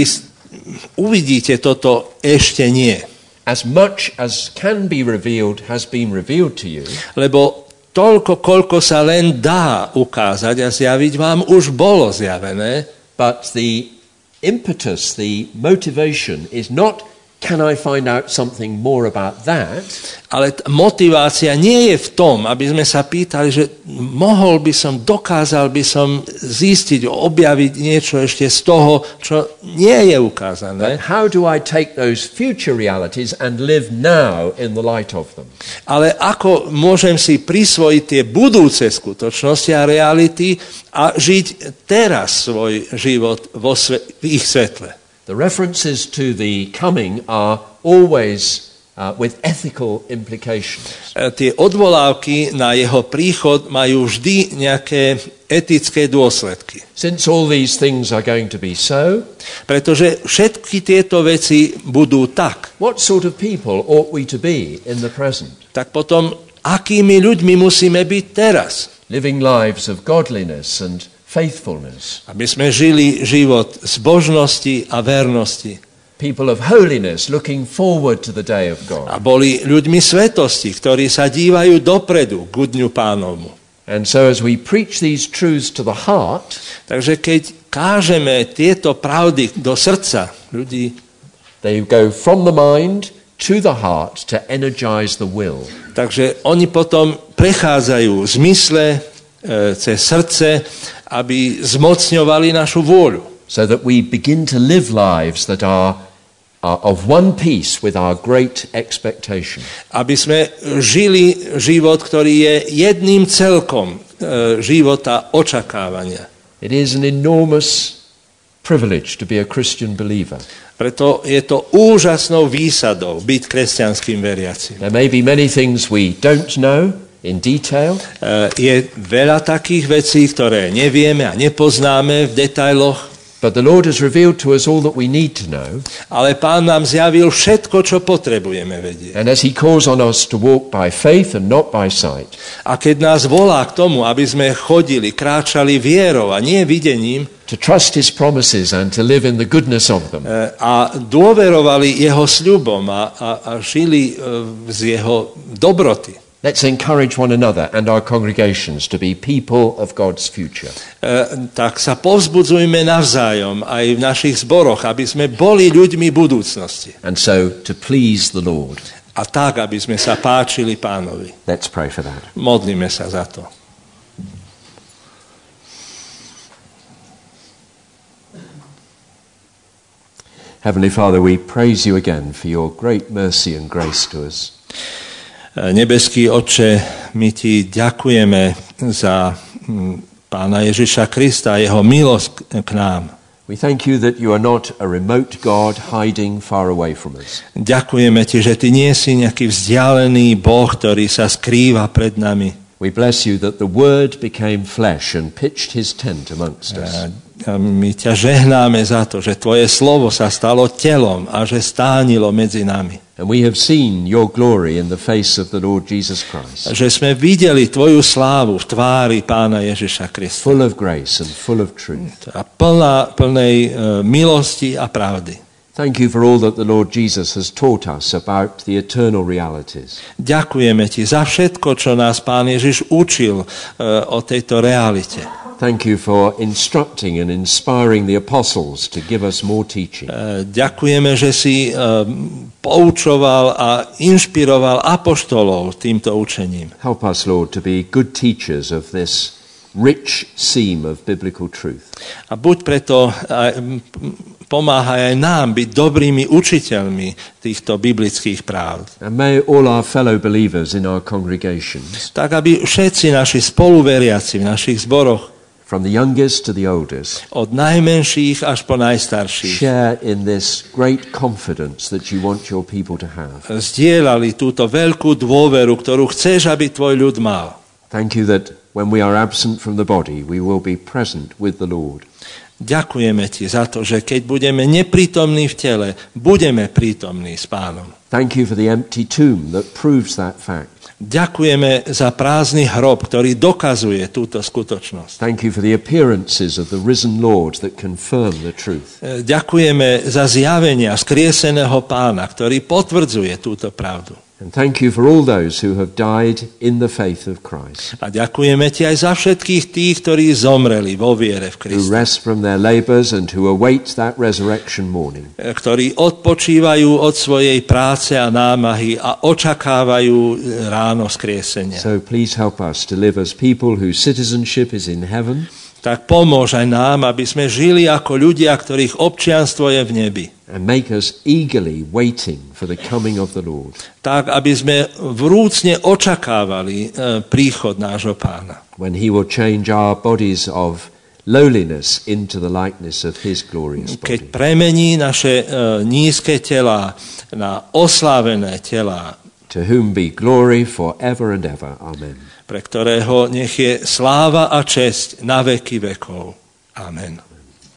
uvidíte toto ešte nie. as much as can be revealed has been revealed to you, Lebo toľko, koľko sa len dá ukázať a zjaviť, vám už bolo zjavené, but the impetus, the motivation is not, can I find out something more about that? ale t- motivácia nie je v tom, aby sme sa pýtali, že mohol by som, dokázal by som zistiť, objaviť niečo ešte z toho, čo nie je ukázané, But how do I take those future realities and live now in the light of them? ale ako môžem si prisvojiť tie budúce skutočnosti a reality a žiť teraz svoj život vo sve- v ich svetle. The references to the coming are always uh, with ethical implications. E, Tie odvolávky na jeho príchod majú vždy nejaké etické dôsledky. Since all these things are going to be so, Pretože všetky tieto veci budú tak, what sort of people ought we to be in the present? tak potom akými ľuďmi musíme byť teraz? Living lives of godliness and faithfulness, Aby sme žili život zbožnosti a vernosti. people of holiness looking forward to the day of God. A boli ľuďmi svetosti, ktorí sa dívajú dopredu k dňu Pánovmu. And so as we preach these truths to the heart, Takže keď kážeme tieto pravdy do srdca ľudí, they go from the mind to the heart to energize the will. takže oni potom prechádzajú v zmysle e, cez srdce, aby zmocňovali našu vôľu. So that we begin to live lives that are, are of one piece with our great expectation. Aby sme žili život, ktorý je jedným celkom e, života očakávania. It is an enormous privilege to be a Christian believer. Preto je to úžasnou výsadou byť kresťanským veriacim. There may be many things we don't know in detail, E, Je veľa takých vecí, ktoré nevieme a nepoznáme v detailoch, but the Lord has revealed to us all that we need to know. ale Pán nám zjavil všetko, čo potrebujeme vedieť. And as he calls on us to walk by faith and not by sight, A keď nás volá k tomu, aby sme chodili, kráčali vierou a nie videním, to trust his promises and to live in the goodness of them, e, a dôverovali jeho sľubom a, a, a žili e, z jeho dobroty, let's encourage one another and our congregations to be people of God's future. e, tak sa povzbudzujme navzájom aj v našich zboroch, aby sme boli ľuďmi budúcnosti. And so to please the Lord. A tak, aby sme sa páčili Pánovi. Let's pray for that. Modlíme sa za to. Heavenly Father, we praise you again for your great mercy and grace to us. Nebeský Otče, my ti ďakujeme za mm, Pána Ježiša Krista a jeho milosť k nám. We thank you that you are not a remote God hiding far away from us. Ďakujeme ti, že ty nie si nejaký vzdialený Boh, ktorý sa skrýva pred nami. We bless you that the Word became flesh and pitched his tent amongst us. A my ťa žehnáme za to, že tvoje slovo sa stalo telom a že stánilo medzi nami. And we have seen your glory in the face of the Lord Jesus Christ. Že sme videli tvoju slávu v tvári Pána Ježiša Krista. Full of grace and full of truth. A plná, plnej uh, milosti a pravdy. Thank you for all that the Lord Jesus has taught us about the eternal realities. Ďakujeme ti za všetko, čo nás Pán Ježiš učil uh, o tejto realite. Thank you for instructing and inspiring the apostles to give us more teaching. Uh, ďakujeme, že si uh, poučoval a inšpiroval apoštolov týmto učením. Help us, Lord, to be good teachers of this rich seam of biblical truth. A buď preto aj, pomáhaj aj nám byť dobrými učiteľmi týchto biblických práv. And may all our fellow believers in our congregations, Tak, aby všetci naši spoluveriaci v našich zboroch, from the youngest to the oldest, od najmenších až po najstarších, share in this great confidence that you want your people to have. zdieľali túto veľkú dôveru, ktorú chceš, aby tvoj ľud mal. Thank you that when we are absent from the body, we will be present with the Lord. Ďakujeme ti za to, že keď budeme neprítomní v tele, budeme prítomní s Pánom. Thank you for the empty tomb that proves that fact. Ďakujeme za prázdny hrob, ktorý dokazuje túto skutočnosť. Thank you for the appearances of the risen Lord that confirm the truth. Ďakujeme za zjavenia skrieseného Pána, ktorý potvrdzuje túto pravdu. And thank you for all those who have died in the faith of Christ, A ďakujeme ti aj za všetkých tých, ktorí zomreli vo viere v who Krista, rest from their labors and who await that resurrection morning. ktorí odpočívajú od svojej práce a námahy a očakávajú ráno skriesenia. So please help us to live as people whose citizenship is in heaven, Tak pomôž aj nám, aby sme žili ako ľudia, ktorých občianstvo je v nebi. and make us eagerly waiting for the coming of the Lord. Tak, aby sme vrúcne očakávali e, príchod nášho Pána. When he will change our bodies of lowliness into the likeness of his glorious Keď body. premení naše e, nízke tela na oslávené tela, To whom be glory forever and ever. Amen. pre ktorého nech je sláva a česť na veky vekov. Amen.